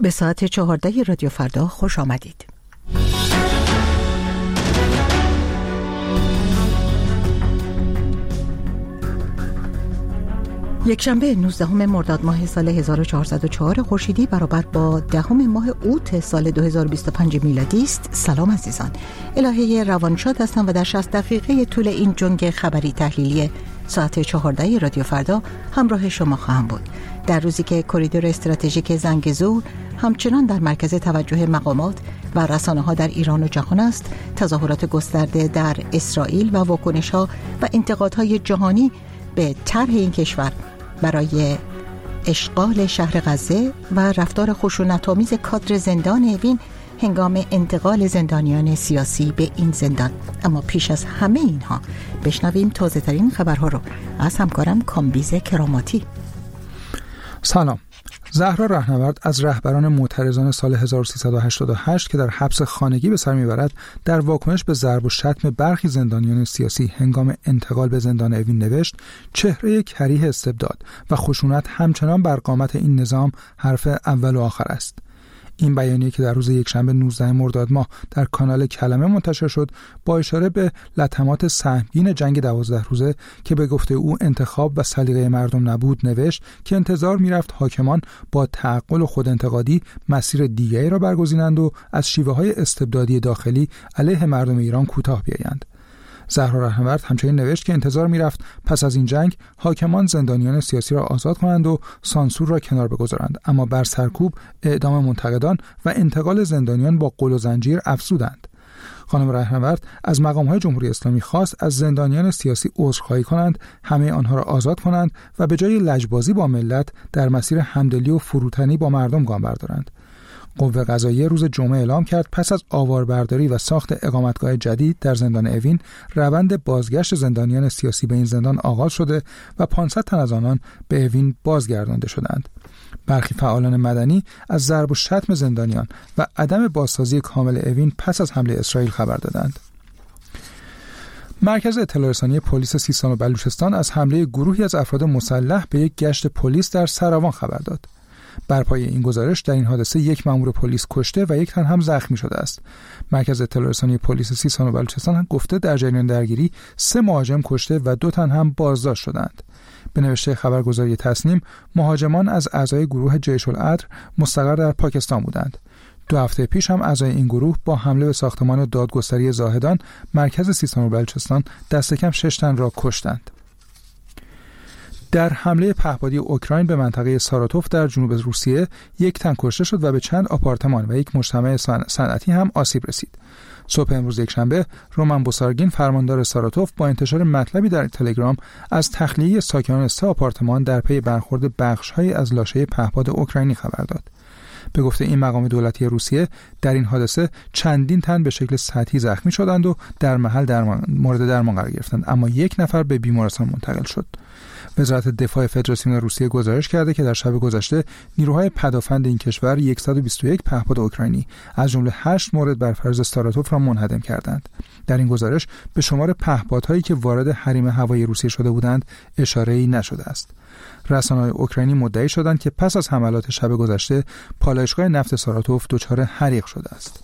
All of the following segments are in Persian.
به ساعت 14 رادیو فردا خوش آمدید. یکشنبه 19 مرداد ماه سال 1404 خورشیدی برابر با 10 ماه اوت سال 2025 میلادی است. سلام عزیزان، الهه روانشاد هستم و در 60 دقیقه طول این جنگ خبری تحلیلی ساعت 14 رادیو فردا همراه شما خواهم بود. در روزی که کریدور استراتژیک زنگزور همچنان در مرکز توجه مقامات و رسانه‌ها در ایران و جهان است، تظاهرات گسترده در اسرائیل و واکنش‌ها و انتقادهای جهانی به طرح این کشور برای اشغال شهر غزه و رفتار خشونت‌آمیز کادر زندان اوین هنگام انتقال زندانیان سیاسی به این زندان. اما پیش از همه اینها بشنویم تازه‌ترین خبرها رو از همکارم کامبیز کراماتی. سلام. زهرا رهنورد از رهبران معترضان سال 1388 که در حبس خانگی به سر میبرد، در واکنش به ضرب و شتم برخی زندانیان سیاسی هنگام انتقال به زندان اوین نوشت: چهره کریه استبداد و خشونت همچنان بر قامت این نظام حرف اول و آخر است. این بیانیه که در روز یکشنبه 19 مرداد ماه در کانال کلمه منتشر شد، با اشاره به لطمات سهمگین جنگ 12 روزه که به گفته او انتخاب و سلیقه مردم نبود، نوشت که انتظار می‌رفت حاکمان با تعقل و خودانتقادی مسیر دیگری را برگزینند و از شیوه‌های استبدادی داخلی علیه مردم ایران کوتاه بیایند. زهرا رهنورد همچنین نوشت که انتظار می‌رفت پس از این جنگ حاکمان زندانیان سیاسی را آزاد کنند و سانسور را کنار بگذارند، اما بر سرکوب اعدام منتقدان و انتقال زندانیان با قل و زنجیر افزودند. خانم رهنورد از مقام‌های جمهوری اسلامی خواست از زندانیان سیاسی عذرخواهی کنند، همه آنها را آزاد کنند و به جای لجبازی با ملت در مسیر همدلی و فروتنی با مردم گام بردارند. قوه قضاییه روز جمعه اعلام کرد پس از آواربرداری و ساخت اقامتگاه جدید در زندان اوین، روند بازگشت زندانیان سیاسی به این زندان آغاز شده و 500 تن از آنان به اوین بازگردانده شدند. برخی فعالان مدنی از ضرب و شتم زندانیان و عدم بازسازی کامل اوین پس از حمله اسرائیل خبر دادند. مرکز اطلاع رسانی پلیس سیستان و بلوچستان از حمله گروهی از افراد مسلح به یک گشت پلیس در سراوان خبر داد. بر پای این گزارش در این حادثه یک مأمور پلیس کشته و یک تن هم زخمی شده است. مرکز اطلاع رسانی پلیس سیستان و بلوچستان گفته در جریان درگیری 3 مهاجم کشته و 2 تن هم بازداشت شدند. به نوشته خبرگزاری تصنیم، مهاجمان از اعضای گروه جیش العدل مستقر در پاکستان بودند. 2 هفته پیش هم اعضای این گروه با حمله به ساختمان دادگستری زاهدان مرکز سیستان و بلوچستان دست کم 6 تن را کشتند. در حمله پهپادی اوکراین به منطقه ساراتوف در جنوب روسیه 1 تن کشته شد و به چند آپارتمان و یک مجتمع صنعتی هم آسیب رسید. صبح امروز یکشنبه، رومان بوسارگین فرماندار ساراتوف با انتشار مطلبی در تلگرام از تخلیه ساکنان 3 آپارتمان در پی برخورد بخش‌هایی از لاشه پهپاد اوکراینی خبر داد. به گفته این مقام دولتی روسیه، در این حادثه چندین تن به شکل سطحی زخمی شدند و در محل مورد درمان قرار گرفتند، اما 1 نفر به بیمارستان منتقل شد. وزارت دفاع فدراسیون روسیه گزارش کرده که در شب گذشته نیروهای پدافند این کشور 121 پهپاد اوکراینی از جمله 8 مورد بر فرض ساراتوف را منهدم کردند. در این گزارش به شمار پهپادهایی که وارد حریم هوایی روسیه شده بودند اشاره‌ای نشده است. رسانه‌های اوکراینی مدعی شدند که پس از حملات شب گذشته پالایشگاه نفت ساراتوف دچار حریق شده است.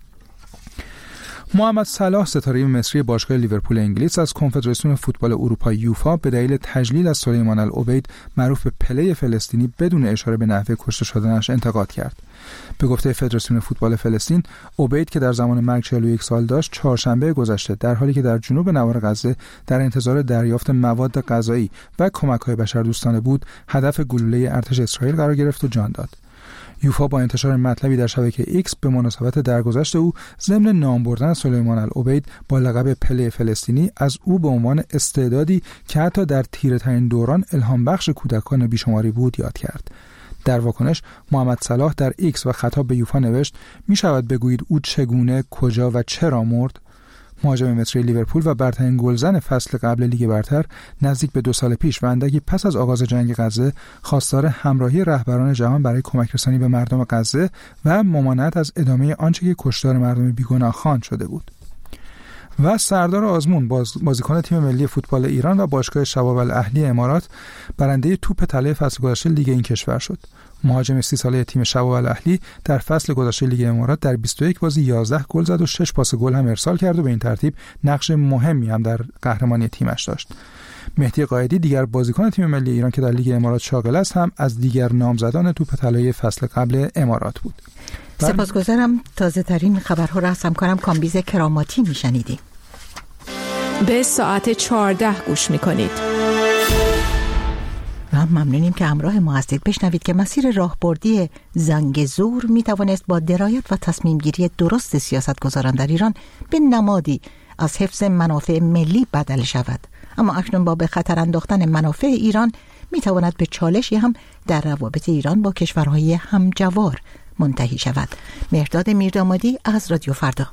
محمد صلاح ستاره مصری باشگاه لیورپول انگلیس از کنفدراسیون فوتبال اروپا یوفا به دلیل تجلیل از سلیمان العبید معروف به پله فلسطینی بدون اشاره به نحوه کشته شدنش انتقاد کرد. به گفته فدراسیون فوتبال فلسطین، عبید که در زمان مرگ 41 سال داشت، چهارشنبه گذشته در حالی که در جنوب نوار غزه در انتظار دریافت مواد غذایی و کمک‌های بشردوستانه بود، هدف گلوله ارتش اسرائیل قرار گرفت و جان داد. یوفا با انتشار مطلبی در شبکه ایکس به مناسبت درگذشت او ضمن نام بردن سلیمان العبید با لقب پله فلسطینی از او به عنوان استعدادی که حتی در تیره‌ترین دوران الهام بخش کودکان بیشماری بود یاد کرد. در واکنش محمد صلاح در ایکس و خطاب به یوفا نوشت: می شود بگویید او چگونه، کجا و چرا مرد؟ مهاجم مصری لیورپول و برترین گلزن فصل قبل لیگ برتر نزدیک به 2 سال پیش و اندکی پس از آغاز جنگ غزه خواستار همراهی رهبران جهان برای کمک رسانی به مردم غزه و ممانعت از ادامه آنچه که کشتار مردم بیگناه خواند شده بود. و سردار آزمون بازیکن تیم ملی فوتبال ایران و باشگاه شباب الاهلی امارات برنده توپ طلای فصل گذشته لیگ این کشور شد. مهاجم 30 ساله تیم شباب الاهلی در فصل گذشته لیگ امارات در 21 بازی 11 گل زد و 6 پاس گل هم ارسال کرد و به این ترتیب نقش مهمی هم در قهرمانی تیمش داشت. مهدی قائدی دیگر بازیکن تیم ملی ایران که در لیگ امارات شاغل است هم از دیگر نامزدان توپ طلای فصل قبل امارات بود. سپاسگزارم. تازه ترین خبرها را از همکارم کامبیز کراماتی میشنیدیم. به ساعت 14 گوش میکنید. و ممنونیم که همراه ما هستید. بشنوید که مسیر راهبردی زنگزور میتوانست با درایت و تصمیم گیری درست سیاستگزاران در ایران به نمادی از حفظ منافع ملی بدل شود، اما اکنون با به خطر انداختن منافع ایران میتواند به چالشی هم در روابط ایران با کشورهای همجوار منتهی شود. مهرداد میردامادی از رادیو فردا.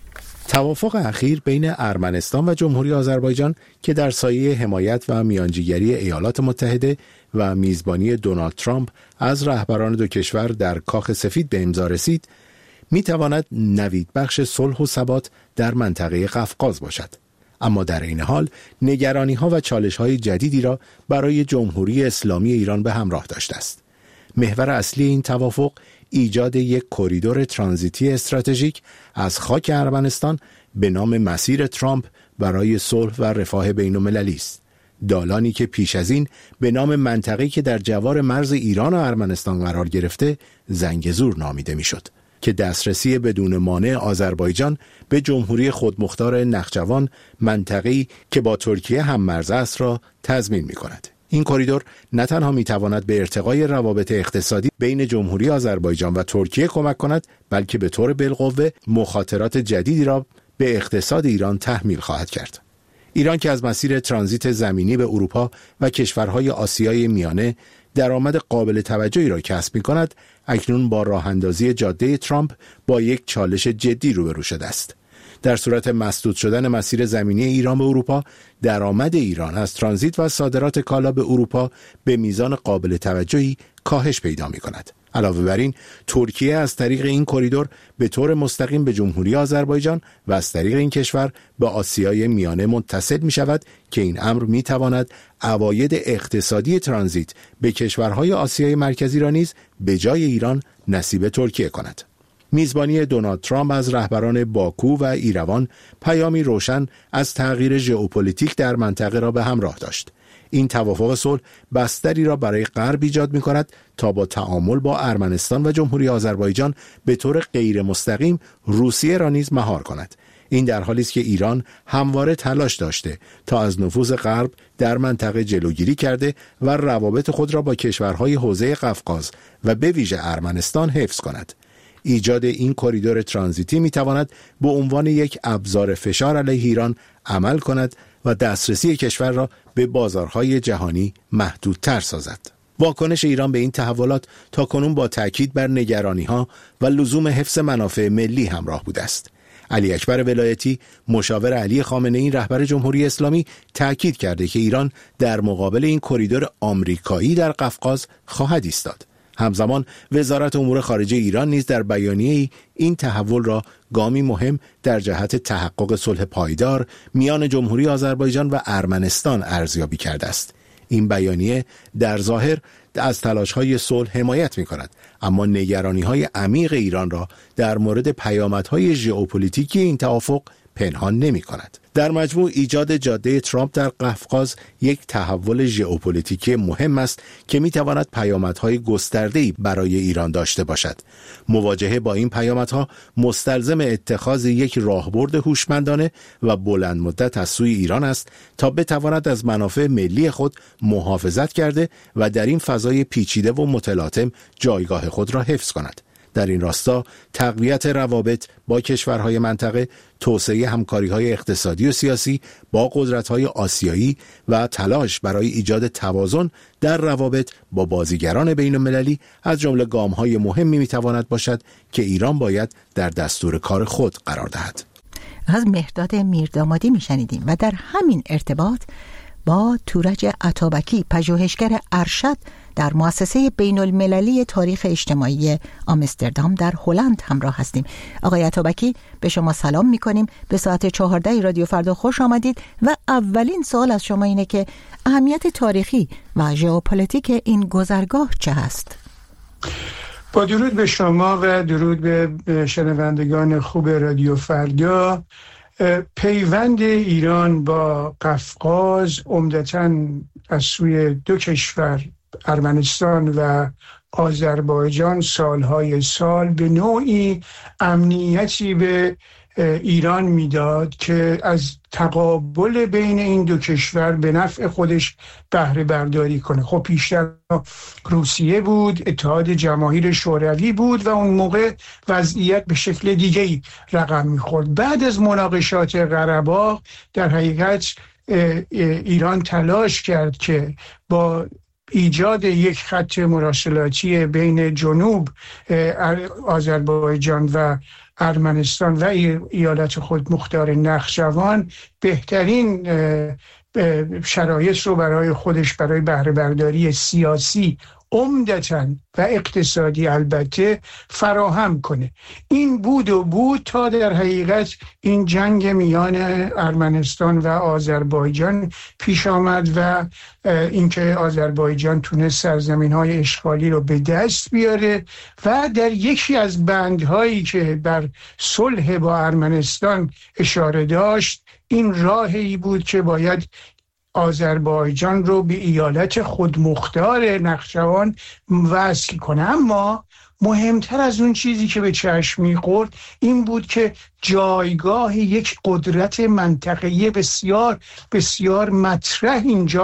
توافق اخیر بین ارمنستان و جمهوری آذربایجان که در سایه حمایت و میانجیگری ایالات متحده و میزبانی دونالد ترامپ از رهبران دو کشور در کاخ سفید به امضا رسید، میتواند نویدبخش صلح و ثبات در منطقه قفقاز باشد. اما در این حال نگرانی‌ها و چالش‌های جدیدی را برای جمهوری اسلامی ایران به همراه داشته است. محور اصلی این توافق ایجاد یک کریدور ترانزیتی استراتژیک از خاک ارمنستان به نام مسیر ترامپ برای صلح و رفاه بین‌المللی است. دالانی که پیش از این به نام منطقه‌ای که در جوار مرز ایران و ارمنستان قرار گرفته زنگزور نامیده میشد که دسترسی بدون مانع آذربایجان به جمهوری خودمختار نخجوان، منطقه‌ای که با ترکیه هم مرز است، را تضمین می‌کند. این کریدور نه تنها می‌تواند به ارتقای روابط اقتصادی بین جمهوری آذربایجان و ترکیه کمک کند، بلکه به طور بالقوه مخاطرات جدیدی را به اقتصاد ایران تحمیل خواهد کرد. ایران که از مسیر ترانزیت زمینی به اروپا و کشورهای آسیای میانه درآمد قابل توجهی را کسب می‌کند، اکنون با راه‌اندازی جاده ترامپ با یک چالش جدی روبرو شده است. در صورت مسدود شدن مسیر زمینی ایران به اروپا، درآمد ایران از ترانزیت و صادرات کالا به اروپا به میزان قابل توجهی کاهش پیدا می‌کند. علاوه بر این، ترکیه از طریق این کریدور به طور مستقیم به جمهوری آذربایجان و از طریق این کشور به آسیای میانه متصل می‌شود که این امر می‌تواند عواید اقتصادی ترانزیت به کشورهای آسیای مرکزی را نیز به جای ایران نصیب ترکیه کند. میزبانی دونالد ترامپ از رهبران باکو و ایروان پیامی روشن از تغییر ژئوپلیتیک در منطقه را به همراه داشت. این توافق صلح بستری را برای غرب ایجاد می‌کند تا با تعامل با ارمنستان و جمهوری آذربایجان به طور غیر مستقیم روسیه را نیز مهار کند. این در حالی است که ایران همواره تلاش داشته تا از نفوذ غرب در منطقه جلوگیری کرده و روابط خود را با کشورهای حوزه قفقاز و به ویژه ارمنستان حفظ کند. ایجاد این کریدور ترانزیتی می‌تواند به عنوان یک ابزار فشار علیه ایران عمل کند و دسترسی کشور را به بازارهای جهانی محدودتر سازد. واکنش ایران به این تحولات تاکنون با تأکید بر نگرانی‌ها و لزوم حفظ منافع ملی همراه بوده است. علی اکبر ولایتی، مشاور علی خامنه‌ای رهبر جمهوری اسلامی، تأکید کرده که ایران در مقابل این کریدور آمریکایی در قفقاز خواهد ایستاد. همزمان وزارت امور خارجه ایران نیز در بیانیه‌ای این تحول را گامی مهم در جهت تحقق صلح پایدار میان جمهوری آذربایجان و ارمنستان ارزیابی کرده است. این بیانیه در ظاهر از تلاش‌های صلح حمایت می‌کند، اما نگرانی‌های عمیق ایران را در مورد پیامدهای ژئوپلیتیکی این توافق پنهان نمی‌کند. در مجموع ایجاد جاده ترامپ در قفقاز یک تحول ژئوپلیتیکی مهم است که می‌تواند پیامدهای گسترده‌ای برای ایران داشته باشد. مواجهه با این پیامدها مستلزم اتخاذ یک راهبرد هوشمندانه و بلند مدت از سوی ایران است تا بتواند از منافع ملی خود محافظت کرده و در این فضای پیچیده و متلاطم جایگاه خود را حفظ کند. در این راستا تقویت روابط با کشورهای منطقه، توسعه همکاری‌های اقتصادی و سیاسی با قدرت‌های آسیایی و تلاش برای ایجاد توازن در روابط با بازیگران بین‌المللی از جمله گام‌های مهمی می‌تواند باشد که ایران باید در دستور کار خود قرار دهد. از مهرداد میردامادی میشنیدیم و در همین ارتباط با تورج عطابکی، پژوهشگر ارشد در مؤسسه بین المللی تاریخ اجتماعی آمستردام در هلند همراه هستیم. آقای عطابکی، به شما سلام می‌کنیم. به ساعت 14 رادیو فردا خوش آمدید و اولین سوال از شما اینه که اهمیت تاریخی و ژئوپلیتیک این گذرگاه چه هست؟ با درود به شما و درود به شنوندگان خوب رادیو فردا. پیوند ایران با قفقاز عمدتاً از سوی دو کشور، ارمنستان و آذربایجان، سالهای سال به نوعی امنیتی به ایران میداد که از تقابل بین این دو کشور به نفع خودش بهره برداری کنه. خب پیشتر روسیه بود، اتحاد جماهیر شوروی بود و اون موقع وضعیت به شکل دیگه‌ای رقم میخورد. بعد از مناقشات قره‌باغ در حقیقت ایران تلاش کرد که با ایجاد یک خط مراسلاتی بین جنوب آذربایجان و ارمنستان و ایالت خود مختار نخجوان بهترین شرایط رو برای خودش برای بهره برداری سیاسی عمدتاً و اقتصادی البته فراهم کنه. این بود تا در حقیقت این جنگ میان ارمنستان و آذربایجان پیش آمد و اینکه آذربایجان تونست سرزمین‌های اشغالی رو به دست بیاره و در یکی از بندهایی که بر صلح با ارمنستان اشاره داشت، این راهی بود که باید آذربایجان رو به ایالت خودمختار نخجوان وصل کنه. اما مهمتر از اون چیزی که به چشم می‌خورد این بود که جایگاه یک قدرت منطقه‌ای بسیار بسیار مطرح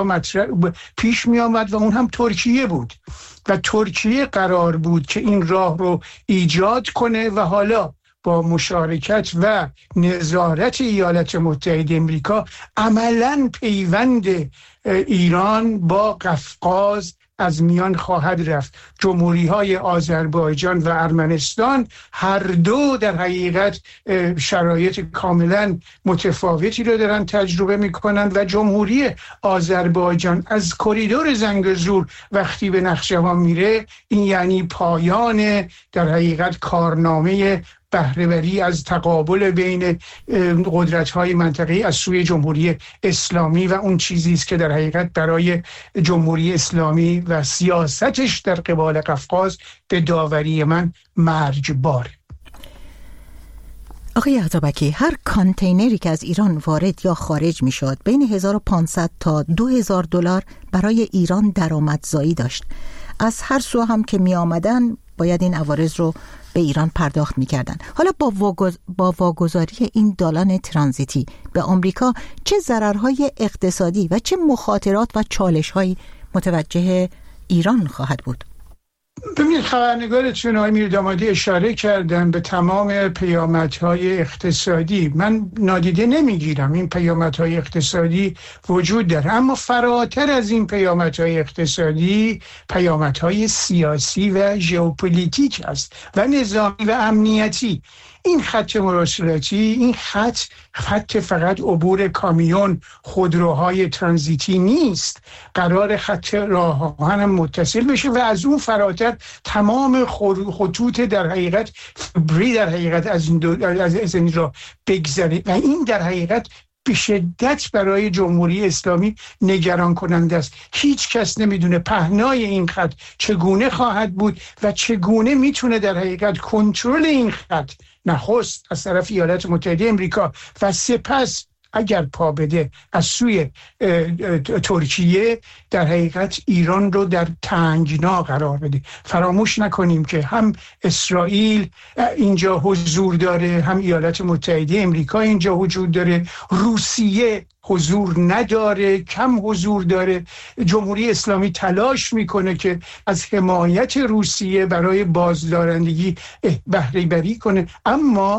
پیش می آمد و اون هم ترکیه بود و ترکیه قرار بود که این راه رو ایجاد کنه و حالا با مشارکت و نظارت ایالات متحده آمریکا عملاً پیوند ایران با قفقاز از میان خواهد رفت. جمهوری‌های آذربایجان و ارمنستان هر دو در حقیقت شرایط کاملاً متفاوتی رو دارن تجربه می‌کنن و جمهوری آذربایجان از کریدور زنگزور وقتی به نخجوان میره، این یعنی پایان در حقیقت کارنامه بهره‌وری از تقابل بین قدرت‌های منطقه‌ای از سوی جمهوری اسلامی و اون چیزی است که در حقیقت برای جمهوری اسلامی و سیاستش در قبال قفقاز به داوری من مرجباره. آقای عطابکی، هر کانتینری که از ایران وارد یا خارج می‌شد بین 1500 تا 2000 دلار برای ایران درآمدزایی داشت. از هر سو هم که می آمدن باید این عوارض رو به ایران پرداخت می کردن. حالا با واگذاری این دالان ترانزیتی به آمریکا چه ضررهای اقتصادی و چه مخاطرات و چالش‌هایی متوجه ایران خواهد بود؟ ببینید، خبرنگارتون آقای میردامادی اشاره کردن به تمام پیامدهای اقتصادی. من نادیده نمیگیرم، این پیامدهای اقتصادی وجود داره، اما فراتر از این پیامدهای اقتصادی پیامدهای سیاسی و ژئوپلیتیک است و نظامی و امنیتی. این خط مراسلاتی، این خط فقط عبور کامیون، خودروهای ترانزیتی نیست. قرار خط راه آهن متصل بشه و از اون فراتر تمام خطوط در حقیقت فبری در حقیقت از این راه بگذره و این در حقیقت به شدت برای جمهوری اسلامی نگران کننده است. هیچ کس نمیدونه پهنای این خط چگونه خواهد بود و چگونه میتونه در حقیقت کنترل این خط نخست از طرف ایالات متحده آمریکا و سپس اگر پا بده از سوی ترکیه در حقیقت ایران رو در تنگنا قرار بده. فراموش نکنیم که هم اسرائیل اینجا حضور داره، هم ایالات متحده آمریکا اینجا وجود داره، روسیه حضور نداره، کم حضور داره. جمهوری اسلامی تلاش میکنه که از حمایت روسیه برای بازدارندگی بهره بری کنه، اما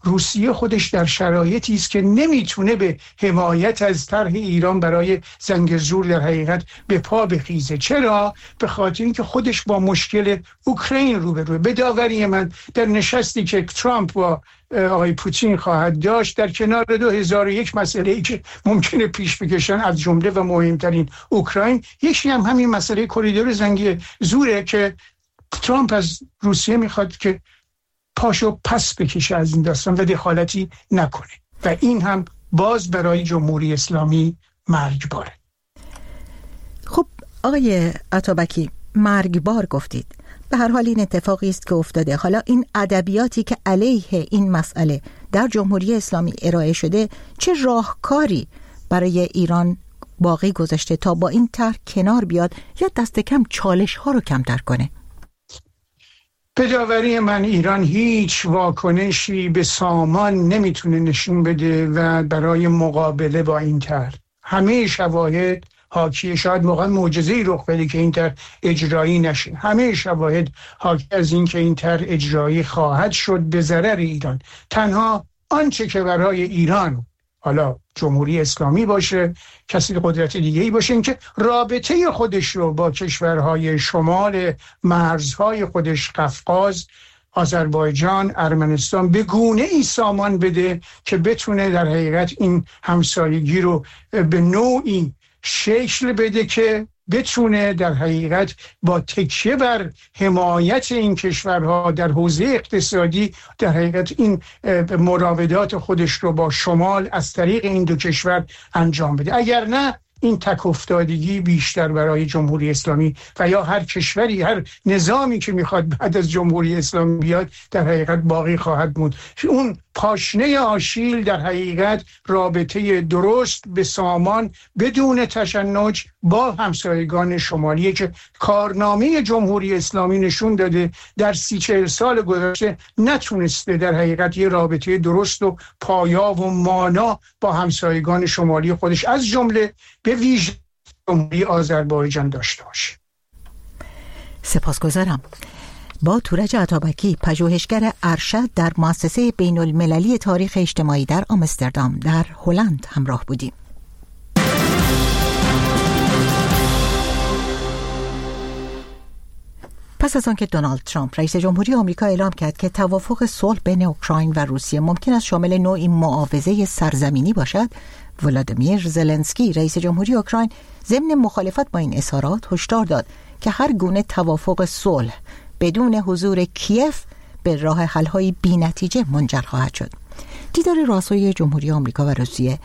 روسیه خودش در شرایطی است که نمیتونه به حمایت از طرح ایران برای زنگزور در حقیقت به پا بخیزه. چرا؟ به خاطر اینکه خودش با مشکل اوکراین روبروه. به داوری من در نشستی که ترامپ با آقای پوتین خواهد داشت، در کنار 2001 مسئله‌ای که ممکنه پیش بکشن از جمله و مهمترین اوکراین، یکی هم همین مسئله کریدور زنگزوره که ترامپ از روسیه میخواد که پاشو پس بکشه از این داستان و دخالتی نکنه و این هم باز برای جمهوری اسلامی مرگباره. خب آقای عطابکی، مرگبار گفتید. به هر حال این اتفاقی است که افتاده. حالا این ادبیاتی که علیه این مسئله در جمهوری اسلامی ارائه شده چه راهکاری برای ایران باقی گذاشته تا با این طرح کنار بیاد یا دست کم چالش ها رو کمتر کنه؟ به داوری من ایران هیچ واکنشی به سامان نمیتونه نشون بده و برای مقابله با این طرح همه شواهد حاکی، شاید واقعا معجزه‌ای رخ بده که این طرح اجرایی نشه، همه شواهد حاکی از این که این طرح اجرایی خواهد شد به ضرر ایران. تنها آنچه که برای ایران، حالا جمهوری اسلامی باشه، کسی قدرت دیگه‌ای باشه، این که رابطه خودش رو با کشورهای شمال مرزهای خودش، قفقاز، آذربایجان، ارمنستان به گونه ای سامان بده که بتونه در حقیقت این همسایگی رو به نوعی شکل بده که بتونه در حقیقت با تکیه بر حمایت این کشورها در حوزه اقتصادی در حقیقت این مراودات خودش رو با شمال از طریق این دو کشور انجام بده. اگر نه این تک افتادگی بیشتر برای جمهوری اسلامی و یا هر کشوری، هر نظامی که میخواد بعد از جمهوری اسلامی بیاد در حقیقت باقی خواهد بود. اون پاشنه آشیل در حقیقت رابطه درست به سامان بدون تشنج با همسایگان شمالیه که کارنامه جمهوری اسلامی نشون داده در 30-40 سال گذشته نتونسته در حقیقت یه رابطه درست و پایا و مانا با همسایگان شمالی خودش از جمله به ویژه جمهوری آذربایجان داشته باشه. سپاسگزارم. با تورج عطابکی، پژوهشگر ارشد در مؤسسه بین المللی تاریخ اجتماعی در آمستردام در هلند همراه بودیم. پس از آنکه دونالد ترامپ رئیس جمهوری آمریکا اعلام کرد که توافق صلح بین اوکراین و روسیه ممکن است شامل نوعی معاوضه سرزمینی باشد، ولادیمیر زلنسکی رئیس جمهوری اوکراین ضمن مخالفت با این اظهارات هشدار داد که هر گونه توافق صلح بدون حضور کیف به راه حل‌های بی‌نتیجه منجر خواهد شد. دیدار رؤسای جمهوری آمریکا و روسیه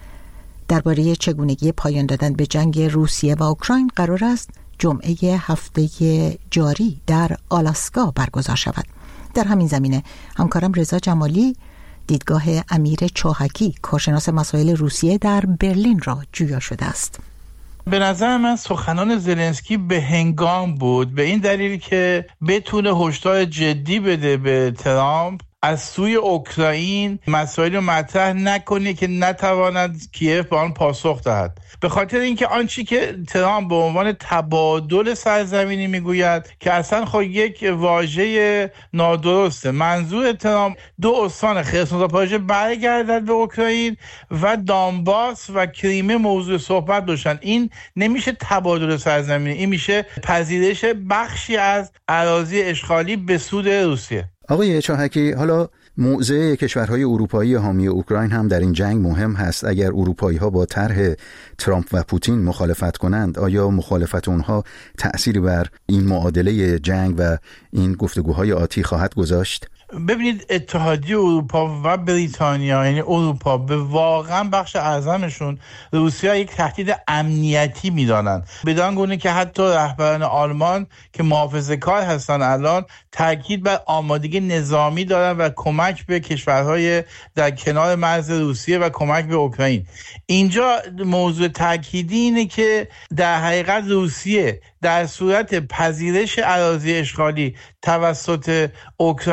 درباره چگونگی پایان دادن به جنگ روسیه و اوکراین قرار است جمعه هفته جاری در آلاسکا برگزار شود. در همین زمینه همکارم رضا جمالی دیدگاه امیر چاهکی، کارشناس مسائل روسیه در برلین را جویا شده است. به نظر من سخنان زلنسکی به هنگام بود، به این دلیل که بتونه هشدار جدی بده به ترامپ از سوی اوکراین مسائل رو مطرح نکنه که نتواند کیف به آن پاسخ دهد. به خاطر اینکه آنچه که ترامپ به عنوان تبادل سرزمینی میگوید که اصلا خود یک واژه نادرسته. منظور ترامپ 2 استان خرسون و زاپاریژه برگردد به اوکراین و دانباس و کریمه موضوع صحبت داشتن. این نمیشه تبادل سرزمینی، این میشه پذیرش بخشی از اراضی اشغالی به سود روسیه. آقای چاهکی، حالا موضع کشورهای اروپایی حامی اوکراین هم در این جنگ مهم هست. اگر اروپایی‌ها با طرح ترامپ و پوتین مخالفت کنند، آیا مخالفت اونها تأثیری بر این معادله جنگ و این گفتگوهای آتی خواهد گذاشت؟ ببینید، اتحادیه اروپا و بریتانیا، یعنی اروپا، به واقعا بخش اعظمشون روسیه یک تهدید امنیتی میدانند، بدان گونه که حتی رهبران آلمان که محافظه‌کار هستن الان تاکید بر آمادگی نظامی دارن و کمک به کشورهای در کنار مرز روسیه و کمک به اوکراین. اینجا موضوع تاکیدی اینه که در حقیقت روسیه در صورت پذیرش اراضی اشغالی توسط اوکراین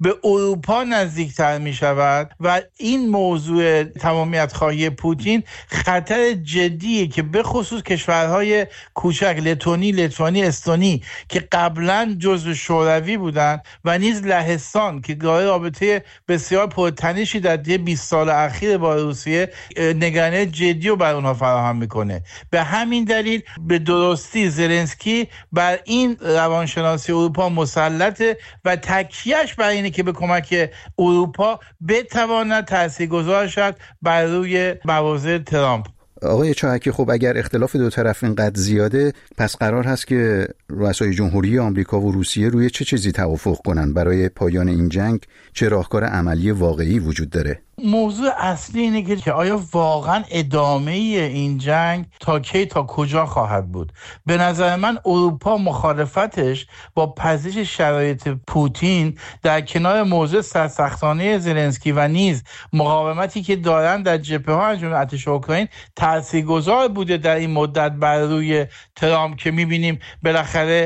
به اروپا نزدیکتر می شود و این موضوع تمامیت خواهی پوتین خطر جدیه که به خصوص کشورهای کوچک لیتوانی، استونی که قبلا جزو شوروی بودن و نیز لهستان که داره رابطه بسیار پرتنشی در 20 سال اخیر با روسیه نگرانی جدی رو بر اونها فراهم میکنه. به همین دلیل به درستی زلنسکی بر این روانشناسی اروپا مسلطه و تکیهش بر اینه که به کمک اروپا بتواند تاثیرگذار شد بر روی مواضع ترامپ. آقای چاهکی، خب اگر اختلاف دو طرف اینقدر زیاده، پس قرار هست که رؤسای جمهوری آمریکا و روسیه روی چه چیزی توافق کنن؟ برای پایان این جنگ چه راهکار عملی واقعی وجود داره؟ موضوع اصلی اینه که آیا واقعا ادامه این جنگ تا کی تا کجا خواهد بود؟ به نظر من اروپا مخالفتش با پذیرش شرایط پوتین در کنار موضوع سرسختانه زلنسکی و نیز مقاومتی که دارن در جبهه‌ها انجام ارتش اوکراین تاثیرگذار بوده در این مدت بر روی ترامپ که می‌بینیم بالاخره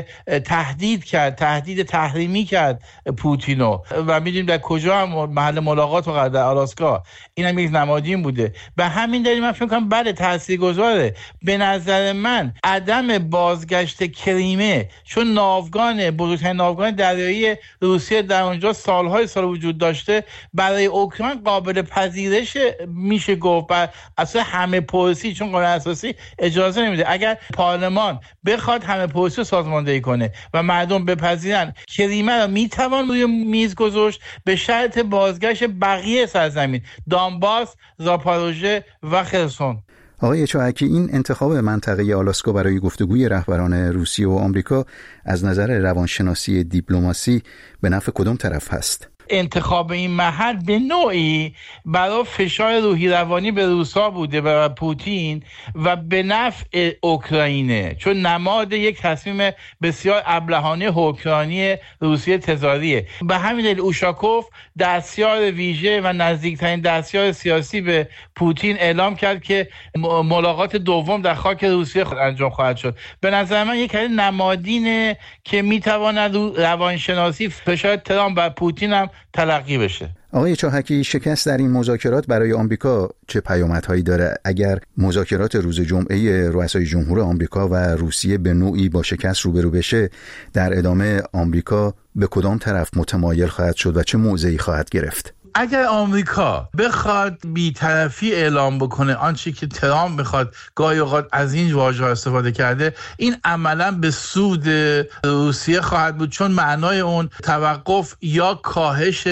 تهدید تحریمی کرد پوتینو و می‌دونیم در کجا هم محل ملاقات و در آلاسکا این هم یک نمادین بوده. به همین دلیل من فکر می‌کنم بله تاثیرگذاره. به نظر من عدم بازگشت کریمه، چون بزرگترین ناوگان دریایی روسیه در اونجا سالهای سال وجود داشته، برای اوکراین قابل پذیرش میشه گفت. بر اساس همه پرسی، چون قانون اساسی اجازه نمیده اگر پارلمان بخواد همه پرسی سازماندهی کنه و مردم بپذیرن، کریمه رو میتوان روی میز گذاشت به شرط بازگشت بقیه سرزمین، دانباس، زاپاروژه و خرسون. آقای چاهکی، این انتخاب منطقه آلاسکا برای گفتگوی رهبران روسیه و آمریکا از نظر روانشناسی دیپلماسی به نفع کدام طرف هست؟ انتخاب این محل به نوعی برای فشار روحی روانی به روسا بوده و پوتین و به نفع اوکراینه، چون نماد یک تصمیم بسیار ابلهانه حکمرانی روسیه تزاریه. به همین دلیل اوشاکوف دستیار ویژه و نزدیکترین دستیار سیاسی به پوتین اعلام کرد که ملاقات دوم در خاک روسیه انجام خواهد شد. به نظر من یک نمادینه که میتواند روانشناسی فشار ترامپ و پوتین هم تلقی بشه. آقای چاهکی، شکست در این مذاکرات برای آمریکا چه پیامدهایی داره؟ اگر مذاکرات روز جمعه رؤسای جمهور آمریکا و روسیه به نوعی با شکست روبرو بشه، در ادامه آمریکا به کدام طرف متمایل خواهد شد و چه موضعی خواهد گرفت؟ اگر آمریکا بخواد بی‌طرفی اعلام بکنه، آنچه که ترامپ بخواد گاهی اوقات از این واژه‌ها استفاده کرده، این عملاً به سود روسیه خواهد بود، چون معنای اون توقف یا کاهش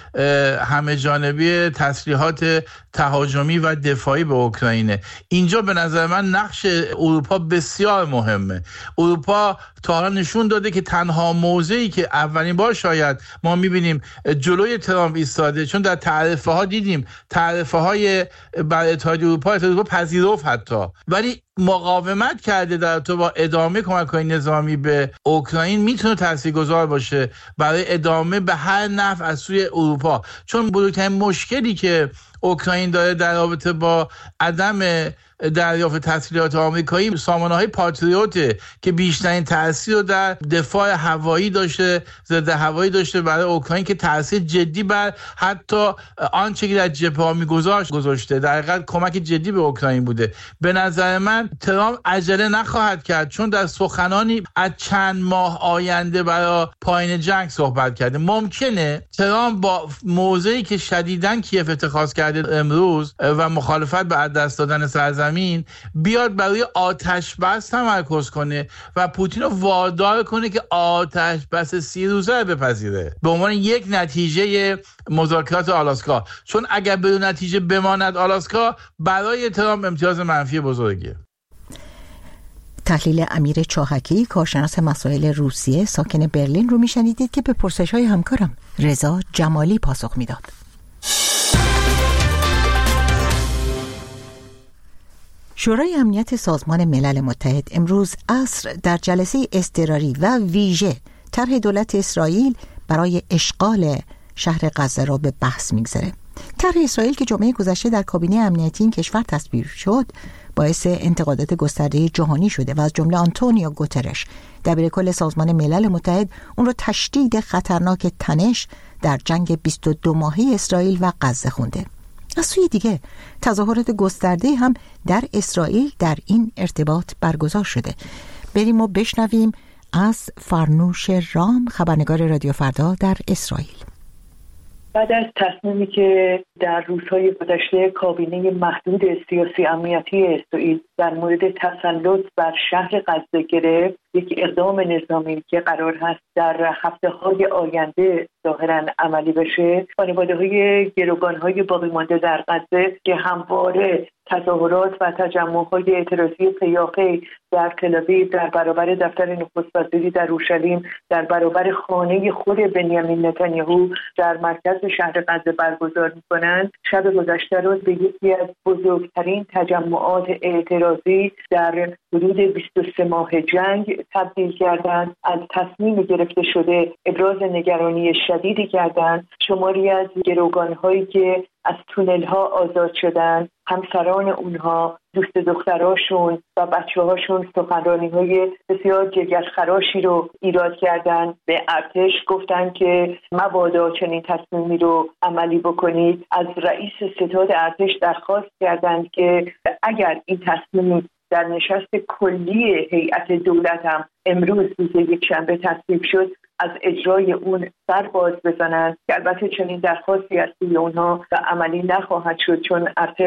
همه جانبی تسلیحات تهاجمی و دفاعی به اوکراینه. اینجا به نظر من نقش اروپا بسیار مهمه. اروپا تا حالا نشون داده که تنها موضعی که اولین بار شاید ما می‌بینیم جلوی ترامپ ایستاده، چون در تعرفه ها دیدیم، تعرفه های بر اتحادیه اروپا پذیرفت حتی، ولی مقاومت کرده در تو با ادامه کمک‌های نظامی به اوکراین میتونه تاثیرگذار باشه برای ادامه به هر نفع از سوی اروپا. چون بزرگترین مشکلی که اوکراین داره در رابطه با عدم دریافت تسلیحات آمریکایی سامانه‌های پاتریوت که بیشترین تأثیر رو در دفاع هوایی داشته، ضد هوایی داشته برای اوکراین، که تأثیر جدی بر حتی آنچه که در جبهه‌ها گذاشته، در حقیقت کمک جدی به اوکراین بوده. به نظر من ترامپ عجله نخواهد کرد، چون در سخنانی از چند ماه آینده برای پایان جنگ صحبت کرده. ممکنه ترامپ با موضعی که شدیداً کیف اتخاذ کرده امروز و مخالفت به از دست دادن سرزمین بیاد برای آتش بس تمرکز کنه و پوتین رو وادار کنه که آتش بس 30 روزه رو بپذیره به عنوان یک نتیجه مذاکرات آلاسکا، چون اگر بدون نتیجه بماند آلاسکا برای ترامپ امتیاز منفی بزرگیه. تحلیل امیر چاهکی، کارشناس مسائل روسیه ساکن برلین رو میشنیدید که به پرسش‌های همکارم رضا جمالی پاسخ میداد. شورای امنیت سازمان ملل متحد امروز عصر در جلسه اضطراری و ویژه طرح دولت اسرائیل برای اشغال شهر غزه را به بحث میگذاره. طرح اسرائیل که جمعه گذشته در کابینه امنیتی این کشور تصویب شد، باعث انتقادات گسترده جهانی شده و از جمله آنتونیو گوترش دبیرکل سازمان ملل متحد اون رو تشدید خطرناک تنش در جنگ 22 ماهه اسرائیل و غزه خونده. از سوی دیگه تظاهرات گسترده هم در اسرائیل در این ارتباط برگزار شده. بریم و بشنویم از فرنوش رام، خبرنگار رادیو فردا در اسرائیل. بعد از تصمیمی که در روزهای گذشته کابینه محدود سیاسی امنیتی اسرائیل در مورد تسلط بر شهر غزه گرفت، یک اقدام نظامی که قرار هست در هفته‌های آینده ظاهراً عملی بشه، خانواده‌های گروگان‌های باقی مانده در غزه که همواره تظاهرات و تجمع‌های اعتراضی سیاقی در تل‌آویو، در برابر دفتر نخست وزیری در اورشلیم، در برابر خانه خود بنیامین نتانیاهو در مرکز شهر غزه برگزار می‌کنند، شب گذشته رو به یکی از بزرگترین تجمعات اعتراضی در حدود 23 ماه جنگ تبدیل کردند. از تصمیم گرفته شده ابراز نگرانی شدیدی کردند. شماری از گروگان‌هایی که از تونل‌ها آزاد شدند، همسران اونها، دوست دختراشون و بچه‌هاشون سخنرانی‌های بسیار جگرخراشی رو ایراد کردند. به ارتش گفتن که مبادا چنین تصمیمی رو عملی بکنید. از رئیس ستاد ارتش درخواست کردند که اگر این تصمیم در نشست کلی هیئت دولت هم امروز روز یکشنبه تصویب شد، از اجرای اون سر باز بزنند، که البته چنین درخواستی از سوی اونها و عملی نخواهد شد چون ارتش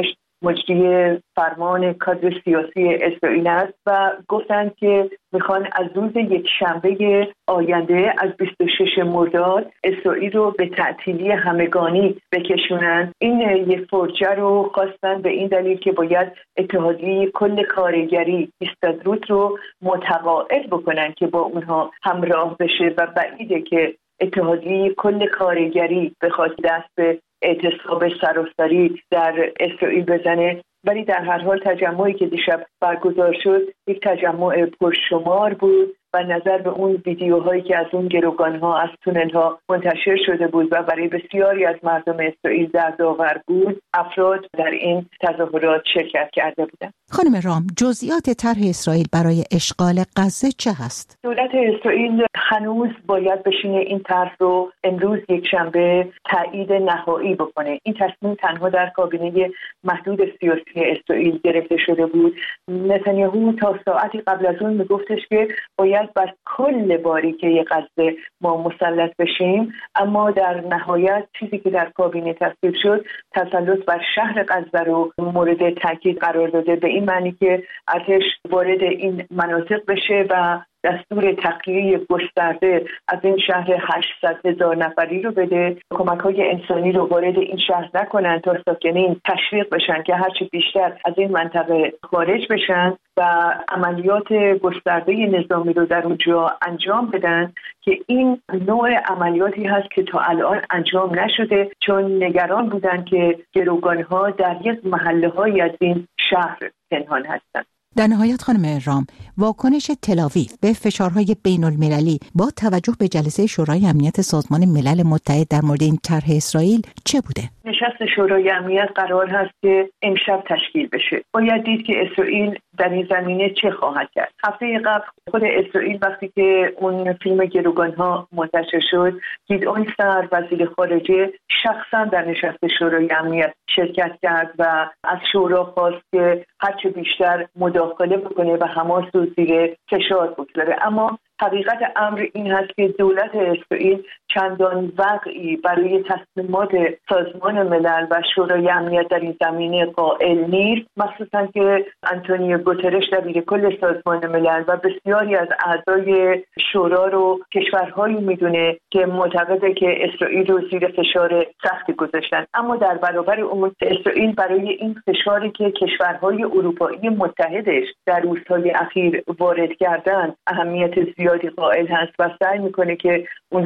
مجری فرمان کادر سیاسی اسرائیل است و گفتند که میخوان از روز یکشنبه آینده از 26 مرداد اسرائیل رو به تعطیلی همگانی بکشونند. این یک فرجه رو خواستن به این دلیل که باید اتحادیه کل کارگری استادروت رو متقاعد بکنن که با اونها همراه بشه و بعیده که اتحادیه کل کارگری بخواد دست به اعتصاب سراسری در اسرائیل بزنه. ولی در هر حال تجمعی که دیشب برگزار شد یک تجمع پرشمار بود و نظر به اون ویدیوهایی که از اون گروگان‌ها از تونل‌ها منتشر شده بود و برای بسیاری از مردم اسرائیل دردآور بود، افراد در این تظاهرات شرکت کرده بودند. خانم رام، جزئیات طرح اسرائیل برای اشغال غزه چه هست؟ دولت اسرائیل هنوز باید بشینه این طرح رو امروز یکشنبه تایید نهایی بکنه. این تصمیم تنها در کابینه محدود سیاسی اسرائیل گرفته شده بود. نتانیاهو تا ساعتی قبل از اون میگفتش که باید بر کل باریکه غزه ما مسلط بشیم، اما در نهایت چیزی که در کابینه تصویب شد تسلط بر شهر غزه رو مورد تاکید قرار داده، به این معنی که ارتش وارد این مناطق بشه و دستور تخلیه گسترده از این شهر 800,000 نفری رو بده، کمک‌های انسانی رو وارد این شهر نکنن تا ساکنین تشویق بشن که هرچی بیشتر از این منطقه خارج بشن و عملیات گسترده نظامی رو در اونجا انجام بدن، که این نوع عملیاتی هست که تا الان انجام نشده چون نگران بودن که گروگان‌ها در یک محله‌های از این شهر پنهان هستند. در نهایت خانم رام، واکنش تل‌آویو به فشارهای بین‌المللی با توجه به جلسه شورای امنیت سازمان ملل متحد در مورد این طرح اسرائیل چه بوده؟ نشست شورای امنیت قرار هست که امشب تشکیل بشه. باید دید که اسرائیل در این زمینه چه خواهد کرد. هفته قبل خود اسرائیل وقتی که اون فیلم گروگان‌ها منتشر شد، گیدئون سار وزیر خارجه شخصا در نشست شورای امنیت شرکت کرد و از شورا خواست که هرچه بیشتر مداخله بکنه و حماس رو زیر فشار بگذاره. اما حقیقت امر این هست که دولت اسرائیل چندان وقعی برای تصمیمات سازمان ملل و شورای امنیت در این زمینه قائل نیست، مخصوصا که آنتونیو گوترش دبیرکل سازمان ملل و بسیاری از اعضای شورا رو کشورهایی میدونه که معتقده که اسرائیل رو زیر فشار سختی گذاشتن. اما در برابر اون اسرائیل برای این فشاری که کشورهای اروپایی متحدش در روزهای اخیر وارد کردن اهمیت زیادی قائل هست و سعی میکنه که اونها رو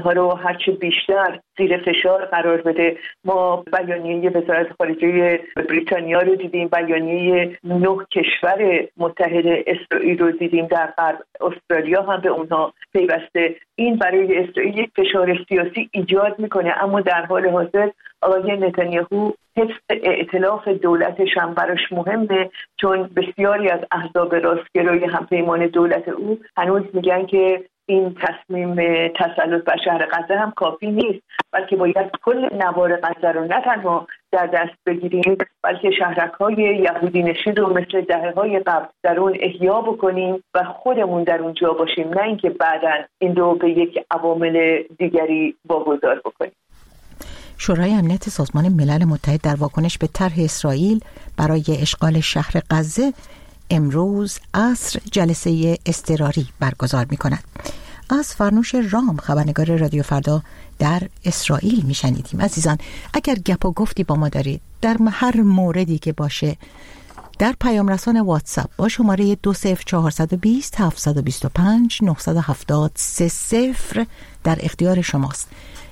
هرچه بیشتر زیر فشار قرار بده. ما بیانیه وزارت خارجه بریتانیا رو دیدیم، بیانیه 9 کشور متحد اسرائیل رو دیدیم در غرب، استرالیا هم به اونها پیوسته. این برای اسرائیل یک فشار سیاسی ایجاد میکنه، اما در حال حاضر آقای نتانیاهو حفظ ائتلاف دولتش هم براش مهمه، چون بسیاری از احزاب راستگرای همپیمان دولت او هنوز میگن که این تصمیم تسلط بر شهر غزه هم کافی نیست، بلکه باید کل نوار غزه رو نه تنها در دست بگیریم، بلکه شهرک‌های یهودی نشین رو مثل دهه‌های قبل در اون احیا بکنیم و خودمون در اونجا باشیم، نه اینکه بعداً این رو به یک عوامل دیگری واگذار بکنیم. شورای امنیت سازمان ملل متحد در واکنش به طرح اسرائیل برای اشغال شهر غزه امروز عصر جلسه اضطراری برگزار می‌کند. از فرنوش رام، خبرنگار رادیو فردا در اسرائیل میشنیدیم. عزیزان، اگر گپ و گفتی با ما دارید در هر موردی که باشه، در پیام رسان واتساپ با شماره 20420 725 970 30 در اختیار شماست.